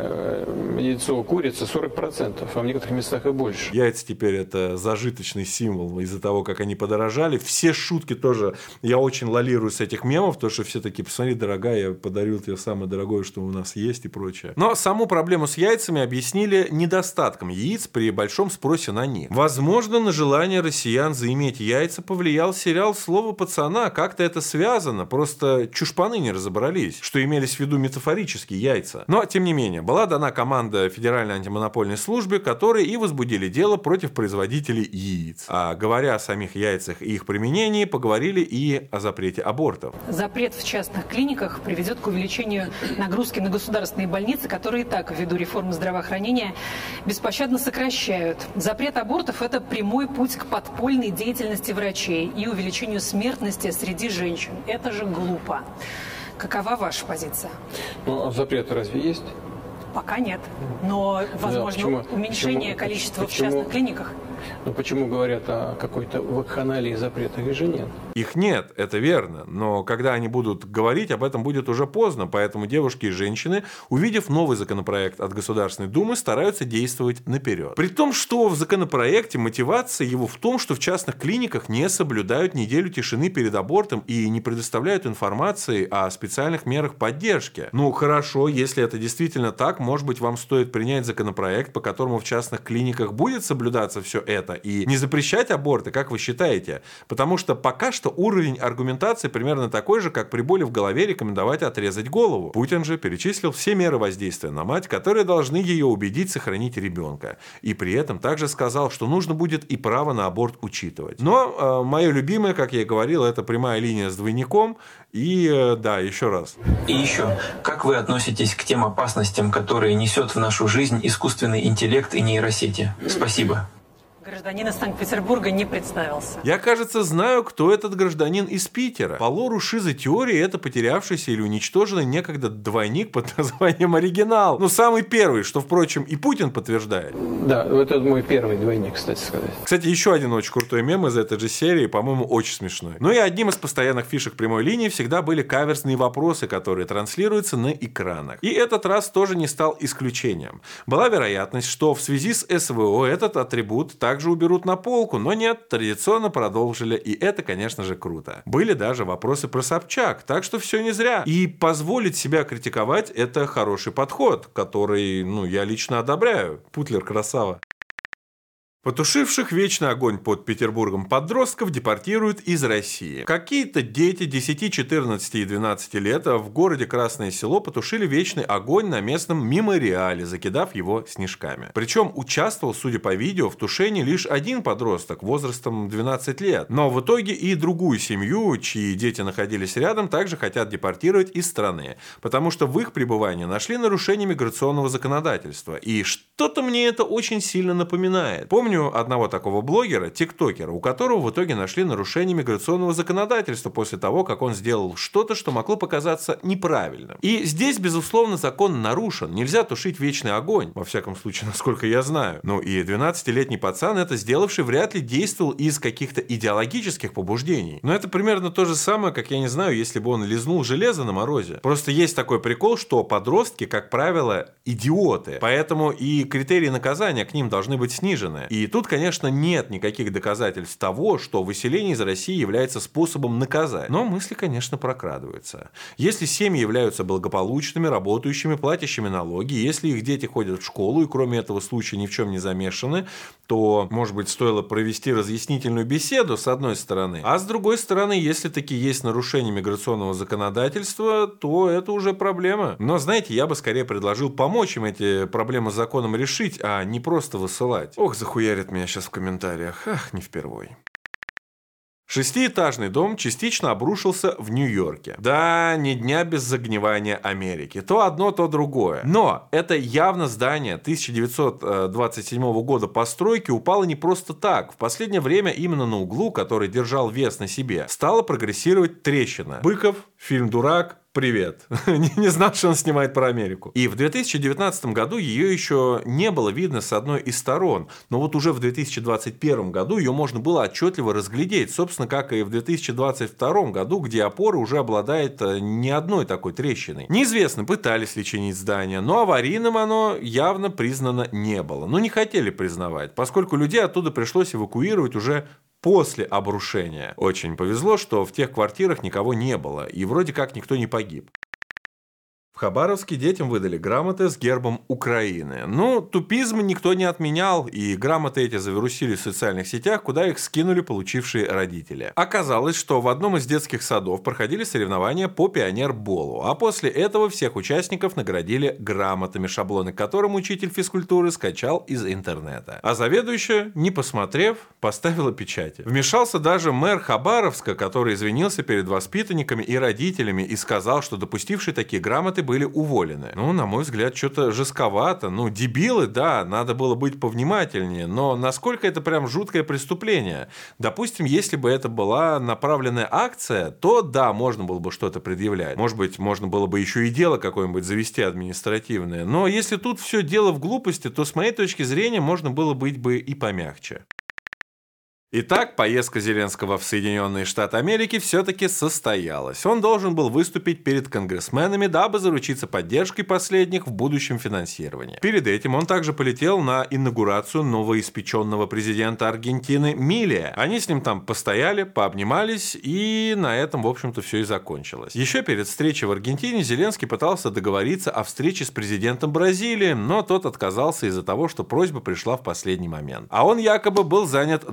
яйцо курицы 40%, а в некоторых местах и больше. Яйца теперь это зажиточный символ из-за того, как они подорожали. Все шутки тоже, я очень лолирую с этих мемов, потому что все такие, посмотри, дорогая, я подарил тебе самое дорогое, что у нас есть и прочее. Но саму проблему с яйцами объяснили недостатком яиц при большом спросе на них. Возможно, на желание россиян заиметь яйца повлиял сериал «Слово пацана». Как-то это связано, просто чушпаны не разобрались, что имелись в виду метафорические яйца. Но, тем не менее, была дана команда Федеральной антимонопольной службе, которые и возбудили дело против производителей яиц. А говоря о самих яйцах и их применении, поговорили и о запрете абортов. Запрет в частных клиниках приведет к увеличению нагрузки на государственные больницы, которые и так ввиду реформы здравоохранения беспощадно сокращают. Запрет абортов – это прямой путь к подпольной деятельности врачей и увеличению смертности среди женщин. Это же глупо. Какова ваша позиция? Ну, а запреты разве есть? Пока нет. Но, возможно, уменьшение количества в частных клиниках. Но почему говорят о какой-то вакханалии запретах? Их же нет. Их нет, это верно. Но когда они будут говорить, об этом будет уже поздно. Поэтому девушки и женщины, увидев новый законопроект от Государственной Думы, стараются действовать наперед. При том, что в законопроекте мотивация его в том, что в частных клиниках не соблюдают неделю тишины перед абортом и не предоставляют информации о специальных мерах поддержки. Ну, хорошо, если это действительно так, может быть, вам стоит принять законопроект, по которому в частных клиниках будет соблюдаться все это и не запрещать аборты, как вы считаете? Потому что пока что уровень аргументации примерно такой же, как при боли в голове рекомендовать отрезать голову. Путин же перечислил все меры воздействия на мать, которые должны ее убедить сохранить ребенка. И при этом также сказал, что нужно будет и право на аборт учитывать. Но мое любимое, как я и говорил, это прямая линия с двойником. И да, еще раз. И еще, как вы относитесь к тем опасностям, которые несет в нашу жизнь искусственный интеллект и нейросети? Спасибо. Гражданин из Санкт-Петербурга не представился. Я, кажется, знаю, кто этот гражданин из Питера. По лору шизотеории это потерявшийся или уничтоженный некогда двойник под названием Оригинал. Ну, самый первый, что, впрочем, и Путин подтверждает. Да, это мой первый двойник, кстати сказать. Кстати, еще один очень крутой мем из этой же серии, по-моему, очень смешной. Ну и одним из постоянных фишек прямой линии всегда были каверзные вопросы, которые транслируются на экранах. И этот раз тоже не стал исключением. Была вероятность, что в связи с СВО этот атрибут также уберут на полку, но нет, традиционно продолжили, и это, конечно же, круто. Были даже вопросы про Собчак, так что все не зря. И позволить себя критиковать – это хороший подход, который, я лично одобряю. Путлер красава. Потушивших вечный огонь под Петербургом подростков депортируют из России. Какие-то дети 10, 14 и 12 лет в городе Красное Село потушили вечный огонь на местном мемориале, закидав его снежками. Причем участвовал, судя по видео, в тушении лишь один подросток возрастом 12 лет. Но в итоге и другую семью, чьи дети находились рядом, также хотят депортировать из страны. Потому что в их пребывании нашли нарушение миграционного законодательства. И что-то мне это очень сильно напоминает. Помню одного такого блогера, тиктокера, у которого в итоге нашли нарушение миграционного законодательства после того, как он сделал что-то, что могло показаться неправильным. И здесь, безусловно, закон нарушен. Нельзя тушить вечный огонь, во всяком случае, насколько я знаю. Ну и 12-летний пацан, это сделавший, вряд ли действовал из каких-то идеологических побуждений. Но это примерно то же самое, как, я не знаю, если бы он лизнул железо на морозе. Просто есть такой прикол, что подростки, как правило, идиоты. Поэтому и критерии наказания к ним должны быть снижены. И тут, конечно, нет никаких доказательств того, что выселение из России является способом наказать. Но мысли, конечно, прокрадываются. Если семьи являются благополучными, работающими, платящими налоги, если их дети ходят в школу и кроме этого случая ни в чем не замешаны, то, может быть, стоило провести разъяснительную беседу, с одной стороны. А с другой стороны, если таки есть нарушение миграционного законодательства, то это уже проблема. Но, знаете, я бы скорее предложил помочь им эти проблемы с законом решить, а не просто высылать. Ох, захуярит меня сейчас в комментариях. Ах, не впервой. Шестиэтажный дом частично обрушился в Нью-Йорке. Да, ни дня без загнивания Америки. То одно, то другое. Но это явно здание 1927 года постройки упало не просто так. В последнее время именно на углу, который держал вес на себе, стала прогрессировать трещина. Быков, фильм «Дурак». Привет. Не знал, что он снимает про Америку. И в 2019 году ее еще не было видно с одной из сторон. Но вот уже в 2021 году ее можно было отчетливо разглядеть. Собственно, как и в 2022 году, где опора уже обладает не одной такой трещиной. Неизвестно, пытались ли чинить здание, но аварийным оно явно признано не было. Но не хотели признавать, поскольку людей оттуда пришлось эвакуировать уже после обрушения. Очень повезло, что в тех квартирах никого не было, и вроде как никто не погиб. В Хабаровске детям выдали грамоты с гербом Украины. Ну, тупизм никто не отменял, и грамоты эти завирусились в социальных сетях, куда их скинули получившие родители. Оказалось, что в одном из детских садов проходили соревнования по пионерболу, а после этого всех участников наградили грамотами, шаблоны к которым учитель физкультуры скачал из интернета. А заведующая, не посмотрев, поставила печати. Вмешался даже мэр Хабаровска, который извинился перед воспитанниками и родителями и сказал, что допустившие такие грамоты были уволены. Ну, на мой взгляд, что-то жестковато. Ну, дебилы, да, надо было быть повнимательнее. Но насколько это прям жуткое преступление? Допустим, если бы это была направленная акция, то да, можно было бы что-то предъявлять. Может быть, можно было бы еще и дело какое-нибудь завести административное. Но если тут все дело в глупости, то с моей точки зрения можно было быть бы и помягче. Итак, поездка Зеленского в Соединенные Штаты Америки все-таки состоялась. Он должен был выступить перед конгрессменами, дабы заручиться поддержкой последних в будущем финансировании. Перед этим он также полетел на инаугурацию новоиспеченного президента Аргентины Милея. Они с ним там постояли, пообнимались, и на этом, в общем-то, все и закончилось. Еще перед встречей в Аргентине Зеленский пытался договориться о встрече с президентом Бразилии, но тот отказался из-за того, что просьба пришла в последний момент. А он якобы был занят другими делами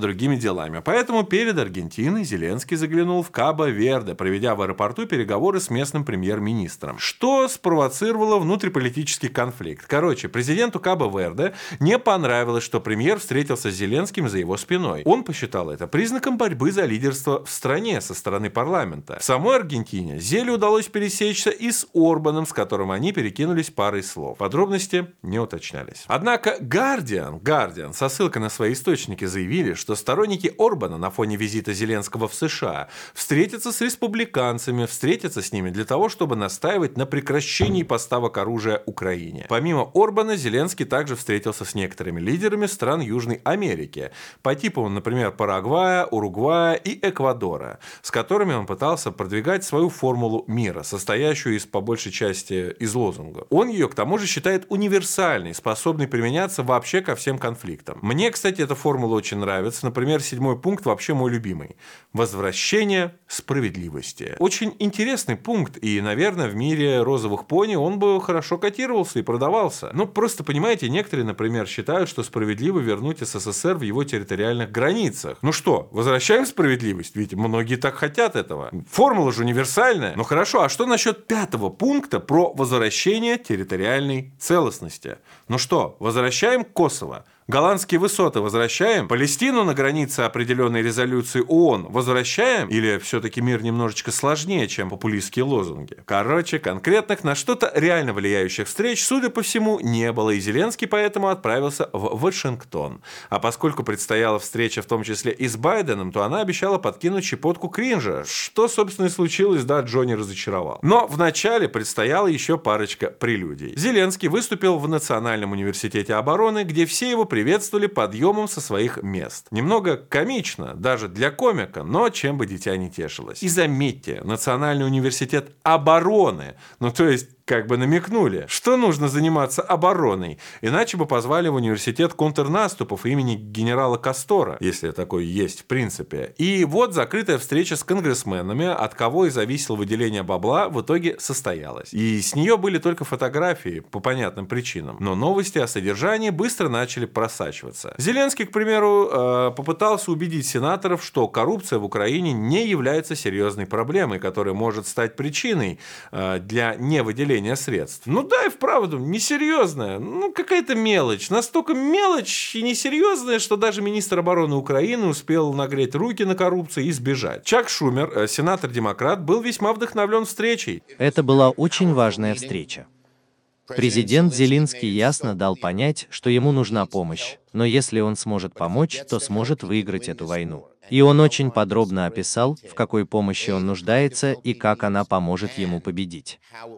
делами. Поэтому перед Аргентиной Зеленский заглянул в Кабо-Верде, проведя в аэропорту переговоры с местным премьер-министром, что спровоцировало внутриполитический конфликт. Короче, президенту Кабо-Верде не понравилось, что премьер встретился с Зеленским за его спиной. Он посчитал это признаком борьбы за лидерство в стране со стороны парламента. В самой Аргентине Зеле удалось пересечься и с Орбаном, с которым они перекинулись парой слов. Подробности не уточнялись. Однако Guardian со ссылкой на свои источники заявили, что сторонники Орбана на фоне визита Зеленского в США встретятся с республиканцами, встретятся с ними для того, чтобы настаивать на прекращении поставок оружия Украине. Помимо Орбана, Зеленский также встретился с некоторыми лидерами стран Южной Америки, по типу, например, Парагвая, Уругвая и Эквадора, с которыми он пытался продвигать свою формулу мира, состоящую по большей части из лозунгов. Он ее, к тому же, считает универсальной, способной применяться вообще ко всем конфликтам. Мне, кстати, эта формула очень нравится. Например, 7-й пункт вообще мой любимый. Возвращение справедливости. Очень интересный пункт, и, наверное, в мире розовых пони он бы хорошо котировался и продавался. Ну, просто, понимаете, некоторые, например, считают, что справедливо вернуть СССР в его территориальных границах. Ну что, возвращаем справедливость? Ведь многие так хотят этого. Формула же универсальная. Ну хорошо, а что насчет 5-го пункта про возвращение территориальной целостности? Ну что, возвращаем Косово? Голландские высоты возвращаем? Палестину на границе определенной резолюции ООН возвращаем? Или все-таки мир немножечко сложнее, чем популистские лозунги? Короче, конкретных на что-то реально влияющих встреч, судя по всему, не было, и Зеленский поэтому отправился в Вашингтон. А поскольку предстояла встреча в том числе и с Байденом, то она обещала подкинуть щепотку кринжа, что, собственно, и случилось, да, Джонни разочаровал. Но вначале предстояла еще парочка прелюдий. Зеленский выступил в Национальном университете обороны, где все его приветствовали подъемом со своих мест. Немного комично, даже для комика, но чем бы дитя не тешилось. И заметьте, Национальный университет обороны, ну то есть как бы намекнули, что нужно заниматься обороной, иначе бы позвали в университет контрнаступов имени генерала Кастора, если такой есть в принципе. И вот закрытая встреча с конгрессменами, от кого и зависело выделение бабла, в итоге состоялась. И с нее были только фотографии, по понятным причинам. Но новости о содержании быстро начали просачиваться. Зеленский, к примеру, попытался убедить сенаторов, что коррупция в Украине не является серьезной проблемой, которая может стать причиной для невыделения средств. Ну да, и вправду, несерьезная. Ну, какая-то мелочь. Настолько мелочь и несерьезная, что даже министр обороны Украины успел нагреть руки на коррупции и сбежать. Чак Шумер, сенатор-демократ, был весьма вдохновлен встречей. Это была очень важная встреча. Президент Зеленский ясно дал понять, что ему нужна помощь, но если он сможет помочь, то сможет выиграть эту войну. И он очень подробно описал, в какой помощи он нуждается и как она поможет ему победить.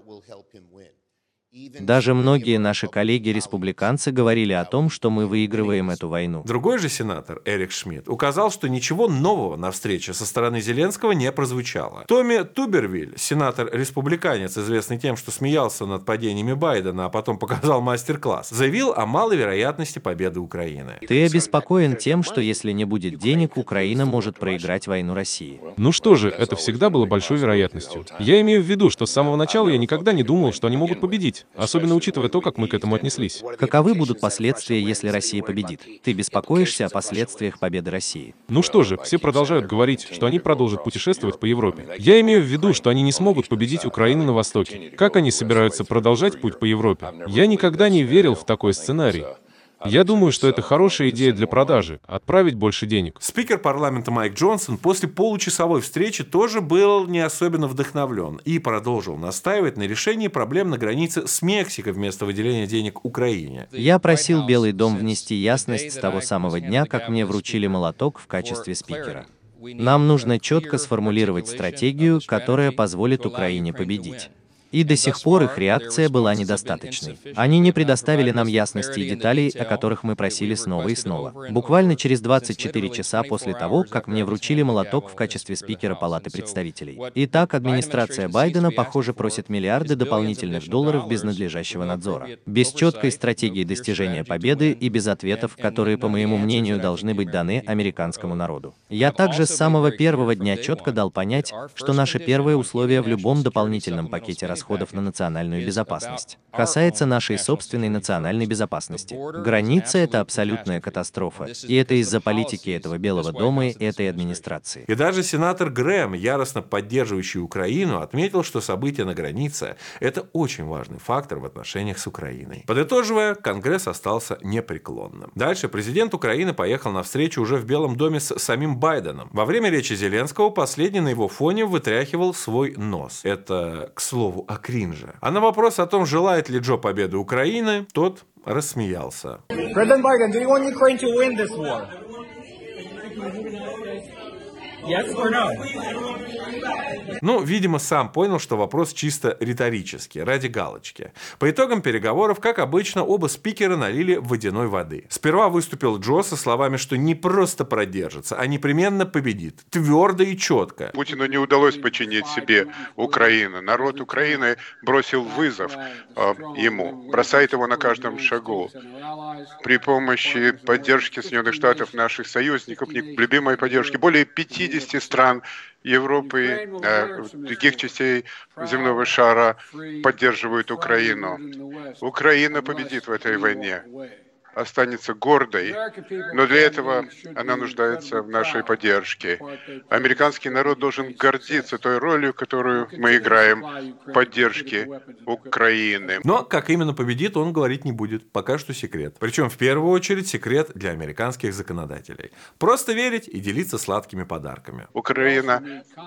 Даже многие наши коллеги-республиканцы говорили о том, что мы выигрываем эту войну. Другой же сенатор, Эрик Шмидт, указал, что ничего нового на встрече со стороны Зеленского не прозвучало. Томми Тубервиль, сенатор-республиканец, известный тем, что смеялся над падениями Байдена, а потом показал мастер-класс, заявил о малой вероятности победы Украины. Ты обеспокоен тем, что если не будет денег, Украина может проиграть войну России. Ну что же, это всегда было большой вероятностью. Я имею в виду, что с самого начала я никогда не думал, что они могут победить. Особенно учитывая то, как мы к этому отнеслись. Каковы будут последствия, если Россия победит? Ты беспокоишься о последствиях победы России? Ну что же, все продолжают говорить, что они продолжат путешествовать по Европе. Я имею в виду, что они не смогут победить Украину на Востоке. Как они собираются продолжать путь по Европе? Я никогда не верил в такой сценарий. Я думаю, что это хорошая идея для продажи – отправить больше денег. Спикер парламента Майк Джонсон после получасовой встречи тоже был не особенно вдохновлен и продолжил настаивать на решении проблем на границе с Мексикой вместо выделения денег Украине. Я просил Белый дом внести ясность с того самого дня, как мне вручили молоток в качестве спикера. Нам нужно четко сформулировать стратегию, которая позволит Украине победить. И до сих пор их реакция была недостаточной. Они не предоставили нам ясности и деталей, о которых мы просили снова и снова. Буквально через 24 часа после того, как мне вручили молоток в качестве спикера Палаты представителей. Итак, администрация Байдена, похоже, просит миллиарды дополнительных долларов без надлежащего надзора. Без четкой стратегии достижения победы и без ответов, которые, по моему мнению, должны быть даны американскому народу. Я также с самого первого дня четко дал понять, что наше первое условие в любом дополнительном пакете расходов на национальную безопасность касается нашей собственной национальной безопасности. Граница — это абсолютная катастрофа, и это из-за политики этого Белого дома и этой администрации. И даже сенатор Грэм, яростно поддерживающий Украину, отметил, что события на границе – это очень важный фактор в отношениях с Украиной. Подытоживая, Конгресс остался непреклонным. Дальше президент Украины поехал на встречу уже в Белом доме с самим Байденом. Во время речи Зеленского последний на его фоне вытряхивал свой нос. Это, к слову, о кринже. А на вопрос о том, желает ли Джо победы Украины, тот рассмеялся. President Biden, do you want Ukraine to win this war? Yes or no? Ну, видимо, сам понял, что вопрос чисто риторический, ради галочки. По итогам переговоров, как обычно, оба спикера налили водяной воды. Сперва выступил Джо со словами, что не просто продержится, а непременно победит. Твердо и четко. Путину не удалось подчинить себе Украину. Народ Украины бросил вызов ему, бросает его на каждом шагу. При помощи поддержки Соединенных Штатов, наших союзников, любимой поддержки, более 50 стран Европы, других частей земного шара поддерживают Украину. Украина победит в этой войне, останется гордой, но для этого она нуждается в нашей поддержке. Американский народ должен гордиться той ролью, которую мы играем в поддержке Украины. Но как именно победит, он говорить не будет. Пока что секрет. Причем в первую очередь секрет для американских законодателей. Просто верить и делиться сладкими подарками. Украина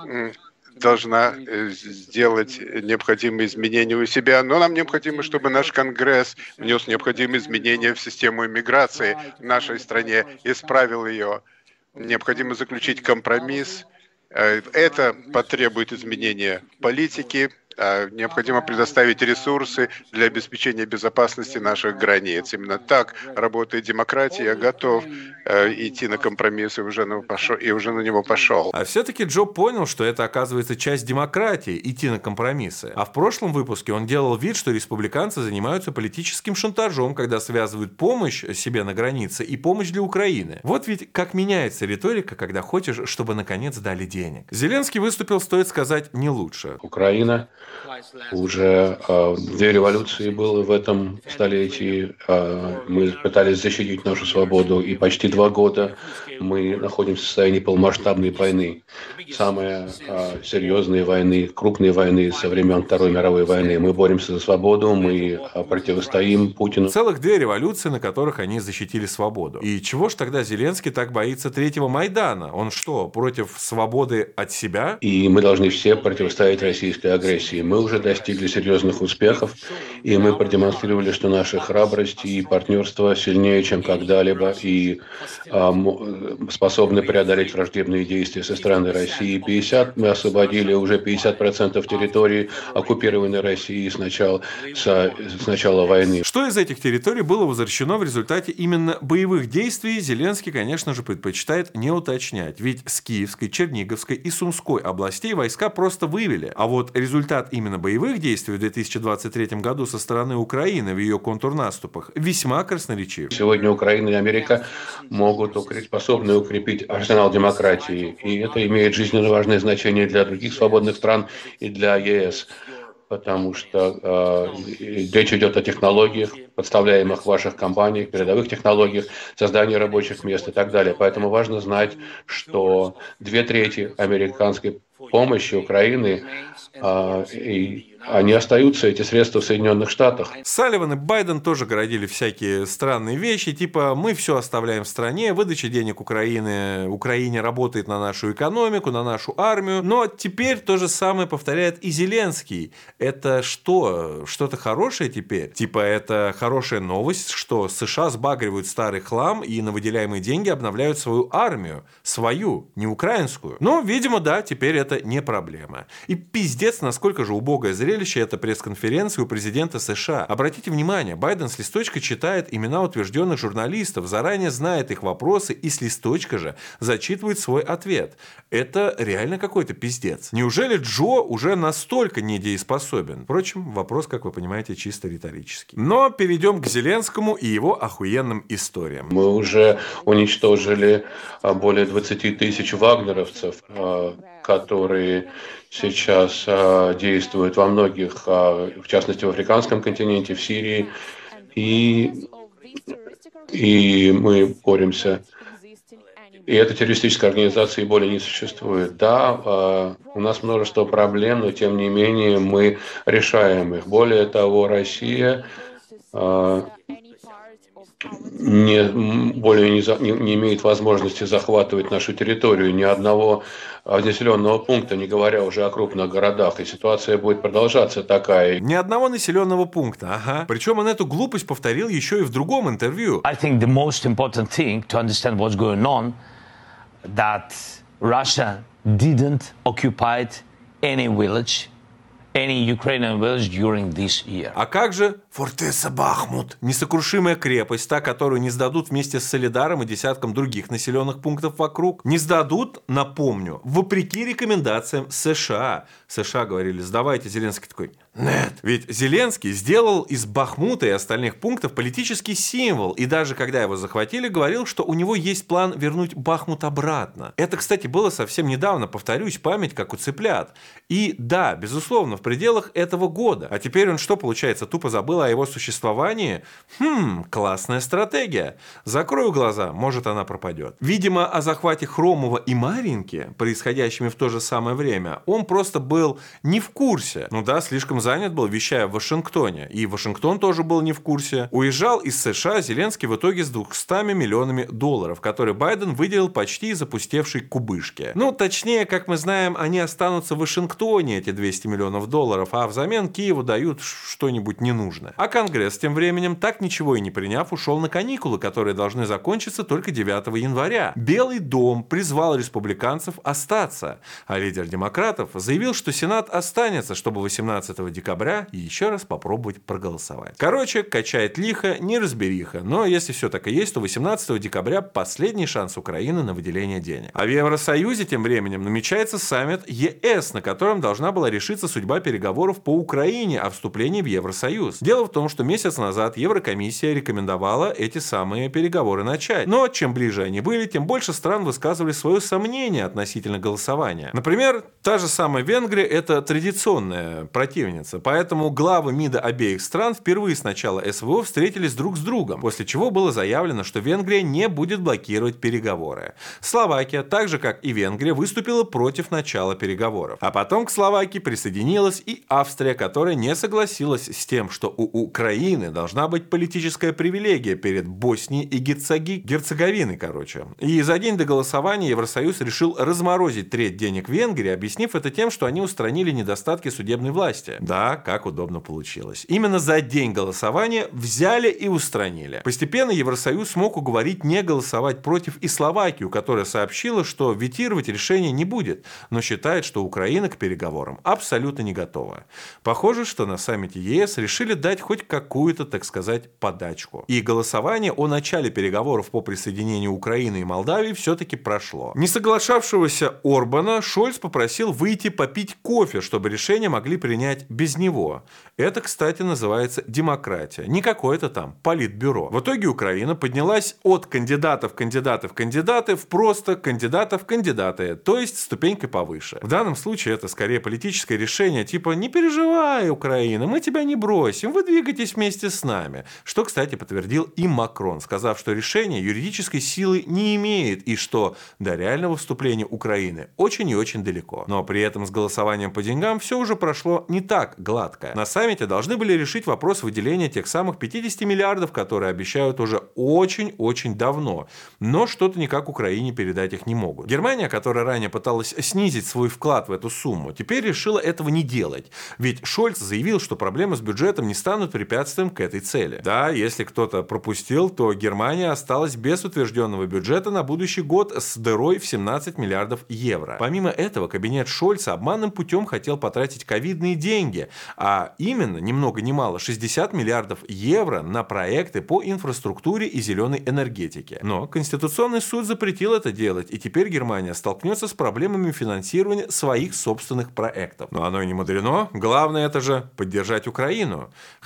должна сделать необходимые изменения у себя, но нам необходимо, чтобы наш Конгресс внес необходимые изменения в систему иммиграции в нашей стране, исправил ее. Необходимо заключить компромисс. Это потребует изменения политики. Необходимо предоставить ресурсы для обеспечения безопасности наших границ. Именно так работает демократия. Я готов идти на компромисс и уже на него пошел. А все-таки Джо понял, что это, оказывается, часть демократии – идти на компромиссы. А в прошлом выпуске он делал вид, что республиканцы занимаются политическим шантажом, когда связывают помощь себе на границе и помощь для Украины. Вот ведь как меняется риторика, когда хочешь, чтобы наконец дали денег. Зеленский выступил, стоит сказать, не лучше. Украина уже две революции было в этом столетии. Мы пытались защитить нашу свободу, и почти 2 года мы находимся в состоянии полномасштабной войны. Самые серьезные войны, крупные войны со времен Второй мировой войны. Мы боремся за свободу, мы противостоим Путину. Целых 2 революции, на которых они защитили свободу. И чего ж тогда Зеленский так боится 3-го Майдана? Он что, против свободы от себя? И мы должны все противостоять российской агрессии. Мы уже достигли серьезных успехов, и мы продемонстрировали, что наша храбрость и партнерство сильнее, чем когда-либо, и способны преодолеть враждебные действия со стороны России. Мы освободили уже 50% территории, оккупированной Россией с начала войны. Что из этих территорий было возвращено в результате именно боевых действий, Зеленский, конечно же, предпочитает не уточнять. Ведь с Киевской, Черниговской и Сумской областей войска просто вывели. А вот результат именно боевых действий в 2023 году со стороны Украины в ее контрнаступах весьма красноречив. Сегодня Украина и Америка способны укрепить арсенал демократии, и это имеет жизненно важное значение для других свободных стран и для ЕС, потому что речь идет о технологиях, подставляемых в ваших компаниях, передовых технологиях, создании рабочих мест и так далее. Поэтому важно знать, что 2/3 американской помощи Украины, они остаются, эти средства, в Соединенных Штатах. Салливан и Байден тоже городили всякие странные вещи, типа мы все оставляем в стране, выдача денег Украине работает на нашу экономику, на нашу армию. Но теперь то же самое повторяет и Зеленский. Это что? Что-то хорошее теперь? Типа это хорошая новость, что США сбагривают старый хлам и на выделяемые деньги обновляют свою армию. Свою, не украинскую. Ну, видимо, да, теперь это не проблема. И пиздец, насколько же убогое зрелище это пресс-конференция у президента США. Обратите внимание, Байден с листочка читает имена утвержденных журналистов, заранее знает их вопросы и с листочка же зачитывает свой ответ. Это реально какой-то пиздец. Неужели Джо уже настолько недееспособен? Впрочем, вопрос, как вы понимаете, чисто риторический. Но перейдем перейдем к Зеленскому и его охуенным историям. Мы уже уничтожили более 20 тысяч вагнеровцев, которые сейчас действуют во многих, в частности, в африканском континенте, в Сирии. И мы боремся. И эта террористическая организация более не существует. Да, у нас множество проблем, но тем не менее мы решаем их. Более того, Россия не имеет возможности захватывать нашу территорию, ни одного населенного пункта, не говоря уже о крупных городах. И ситуация будет продолжаться такая. Ни одного населенного пункта, ага. Причем он эту глупость повторил еще и в другом интервью. I think the most important thing to understand what's going on, that Russia didn't occupy any village, any Ukrainian village during this year. А как же Фортеса Бахмут? Несокрушимая крепость, та, которую не сдадут вместе с Солидаром и десятком других населенных пунктов вокруг. Не сдадут, напомню, вопреки рекомендациям США. США говорили, сдавайте. Зеленский такой, нет. Ведь Зеленский сделал из Бахмута и остальных пунктов политический символ. И даже когда его захватили, говорил, что у него есть план вернуть Бахмут обратно. Это, кстати, было совсем недавно, повторюсь, память как у цыплят. И да, безусловно, в пределах этого года. А теперь он что, получается, тупо забыл о его существовании? Классная стратегия. Закрою глаза, может, она пропадет. Видимо, о захвате Хромова и Марьинки, происходящими в то же самое время, он просто был не в курсе. Ну да, слишком занят был, вещая в Вашингтоне. И Вашингтон тоже был не в курсе. Уезжал из США Зеленский в итоге с 200 миллионами долларов, которые Байден выделил почти из опустевшей кубышки. Ну, точнее, как мы знаем, они останутся в Вашингтоне, эти 200 миллионов долларов, а взамен Киеву дают что-нибудь ненужное. А Конгресс тем временем, так ничего и не приняв, ушел на каникулы, которые должны закончиться только 9 января. Белый дом призвал республиканцев остаться, а лидер демократов заявил, что Сенат останется, чтобы 18 декабря еще раз попробовать проголосовать. Короче, качает лихо, неразбериха, но если все так и есть, то 18 декабря последний шанс Украины на выделение денег. А в Евросоюзе тем временем намечается саммит ЕС, на котором должна была решиться судьба переговоров по Украине о вступлении в Евросоюз. Дело в том, что месяц назад Еврокомиссия рекомендовала эти самые переговоры начать. Но чем ближе они были, тем больше стран высказывали свое сомнение относительно голосования. Например, та же самая Венгрия – это традиционная противница, поэтому главы МИДа обеих стран впервые с начала СВО встретились друг с другом, после чего было заявлено, что Венгрия не будет блокировать переговоры. Словакия, так же как и Венгрия, выступила против начала переговоров. А потом к Словакии присоединилась и Австрия, которая не согласилась с тем, что у Украины должна быть политическая привилегия перед Боснией и Герцеговиной, И за день до голосования Евросоюз решил разморозить треть денег Венгрии, объяснив это тем, что они устранили недостатки судебной власти. Да, как удобно получилось. Именно за день голосования взяли и устранили. Постепенно Евросоюз смог уговорить не голосовать против и Словакию, которая сообщила, что ветировать решение не будет, но считает, что Украина к переговорам абсолютно не готова. Похоже, что на саммите ЕС решили дать хоть какую-то, так сказать, подачку. И голосование о начале переговоров по присоединению Украины и Молдавии все-таки прошло. Не соглашавшегося Орбана Шольц попросил выйти попить кофе, чтобы решение могли принять без него. Это, кстати, называется демократия. Не какое-то там политбюро. В итоге Украина поднялась от кандидатов в просто кандидаты, то есть ступенькой повыше. В данном случае это скорее политическое решение, типа «не переживай, Украина, мы тебя не бросим, вы двигайтесь вместе с нами». Что, кстати, подтвердил и Макрон, сказав, что решение юридической силы не имеет и что до реального вступления Украины очень и очень далеко. Но при этом с голосованием по деньгам все уже прошло не так гладко. На саммите должны были решить вопрос выделения тех самых 50 миллиардов, которые обещают уже очень-очень давно, но что-то никак Украине передать их не могут. Германия, которая ранее пыталась снизить свой вклад в эту сумму, теперь решила этого не делать. Ведь Шольц заявил, что проблемы с бюджетом не станут препятствием к этой цели. Да, если кто-то пропустил, то Германия осталась без утвержденного бюджета на будущий год с дырой в 17 миллиардов евро. Помимо этого, кабинет Шольца обманным путем хотел потратить ковидные деньги, а именно, ни много ни мало, 60 миллиардов евро на проекты по инфраструктуре и зеленой энергетике. Но Конституционный суд запретил это делать, и теперь Германия столкнется с проблемами финансирования своих собственных проектов. Но оно и не мудрено. Главное это же поддержать Украину.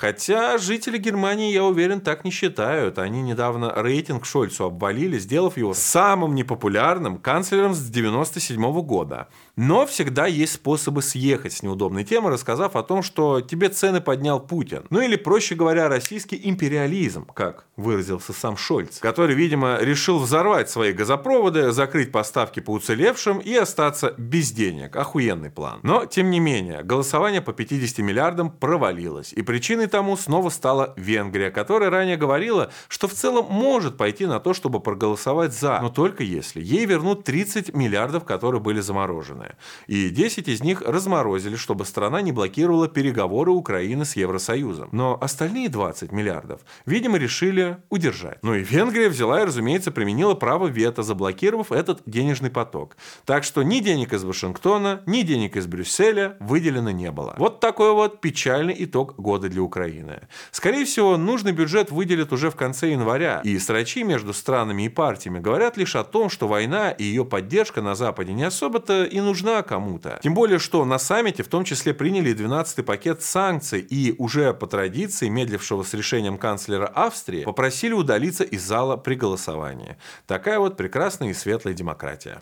Хотя жители Германии, я уверен, так не считают. Они недавно рейтинг Шольцу обвалили, сделав его самым непопулярным канцлером с 1997 года. Но всегда есть способы съехать с неудобной темы, рассказав о том, что тебе цены поднял Путин. Ну или, проще говоря, российский империализм, как выразился сам Шольц, который, видимо, решил взорвать свои газопроводы, закрыть поставки по уцелевшим и остаться без денег. Охуенный план. Но, тем не менее, голосование по 50 миллиардам провалилось. И причиной тому снова стала Венгрия, которая ранее говорила, что в целом может пойти на то, чтобы проголосовать за, но только если ей вернут 30 миллиардов, которые были заморожены. И 10 из них разморозили, чтобы страна не блокировала переговоры Украины с Евросоюзом. Но остальные 20 миллиардов, видимо, решили удержать. Ну и Венгрия взяла и, разумеется, применила право вето, заблокировав этот денежный поток. Так что ни денег из Вашингтона, ни денег из Брюсселя выделено не было. Вот такой вот печальный итог года для Украины. Скорее всего, нужный бюджет выделят уже в конце января. И срачи между странами и партиями говорят лишь о том, что война и ее поддержка на Западе не особо-то и нужна кому-то. Тем более, что на саммите в том числе приняли 12-й пакет санкций и уже по традиции, медлившего с решением канцлера Австрии, попросили удалиться из зала при голосовании. Такая вот прекрасная и светлая демократия.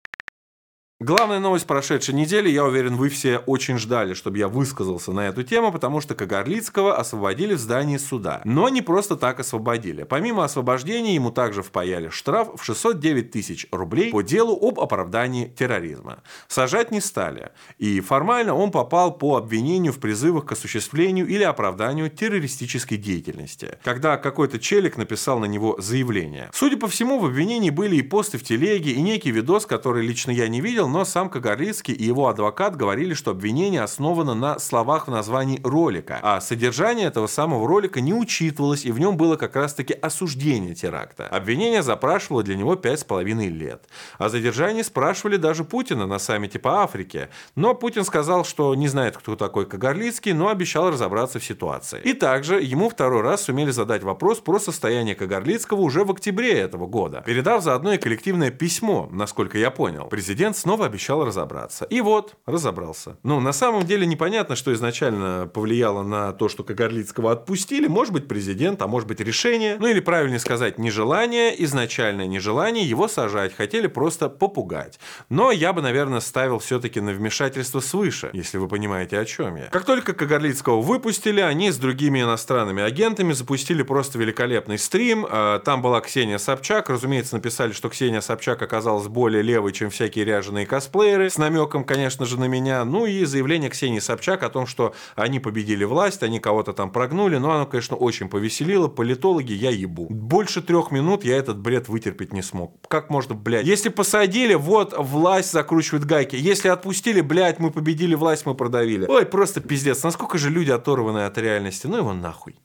Главная новость прошедшей недели, я уверен, вы все очень ждали, чтобы я высказался на эту тему, потому что Кагарлицкого освободили в здании суда. Но не просто так освободили. Помимо освобождения, ему также впаяли штраф в 609 тысяч рублей по делу об оправдании терроризма. Сажать не стали. И формально он попал по обвинению в призывах к осуществлению или оправданию террористической деятельности, когда какой-то челик написал на него заявление. Судя по всему, в обвинении были и посты в телеге, и некий видос, который лично я не видел, но сам Кагарлицкий и его адвокат говорили, что обвинение основано на словах в названии ролика, а содержание этого самого ролика не учитывалось, и в нем было как раз-таки осуждение теракта. Обвинение запрашивало для него 5,5 лет. О задержании спрашивали даже Путина на саммите по Африке, но Путин сказал, что не знает, кто такой Кагарлицкий, но обещал разобраться в ситуации. И также ему второй раз сумели задать вопрос про состояние Кагарлицкого уже в октябре этого года, передав заодно и коллективное письмо, насколько я понял. Президент снова обещал разобраться. И вот, разобрался. Ну, на самом деле непонятно, что изначально повлияло на то, что Кагарлицкого отпустили. Может быть, президент, а может быть, решение. Ну, или правильнее сказать, нежелание, изначальное нежелание его сажать. Хотели просто попугать. Но я бы, наверное, ставил все-таки на вмешательство свыше, если вы понимаете, о чем я. Как только Кагарлицкого выпустили, они с другими иностранными агентами запустили просто великолепный стрим. Там была Ксения Собчак. Разумеется, написали, что Ксения Собчак оказалась более левой, чем всякие ряженые косплееры, с намеком, конечно же, на меня. Ну и заявление Ксении Собчак о том, что они победили власть, они кого-то там прогнули. Но оно, конечно, очень повеселило. Политологи, я ебу. Больше 3 минут я этот бред вытерпеть не смог. Как можно, блядь? Если посадили, вот власть закручивает гайки. Если отпустили, блядь, мы победили власть, мы продавили. Ой, просто пиздец. Насколько же люди оторваны от реальности? Ну его нахуй.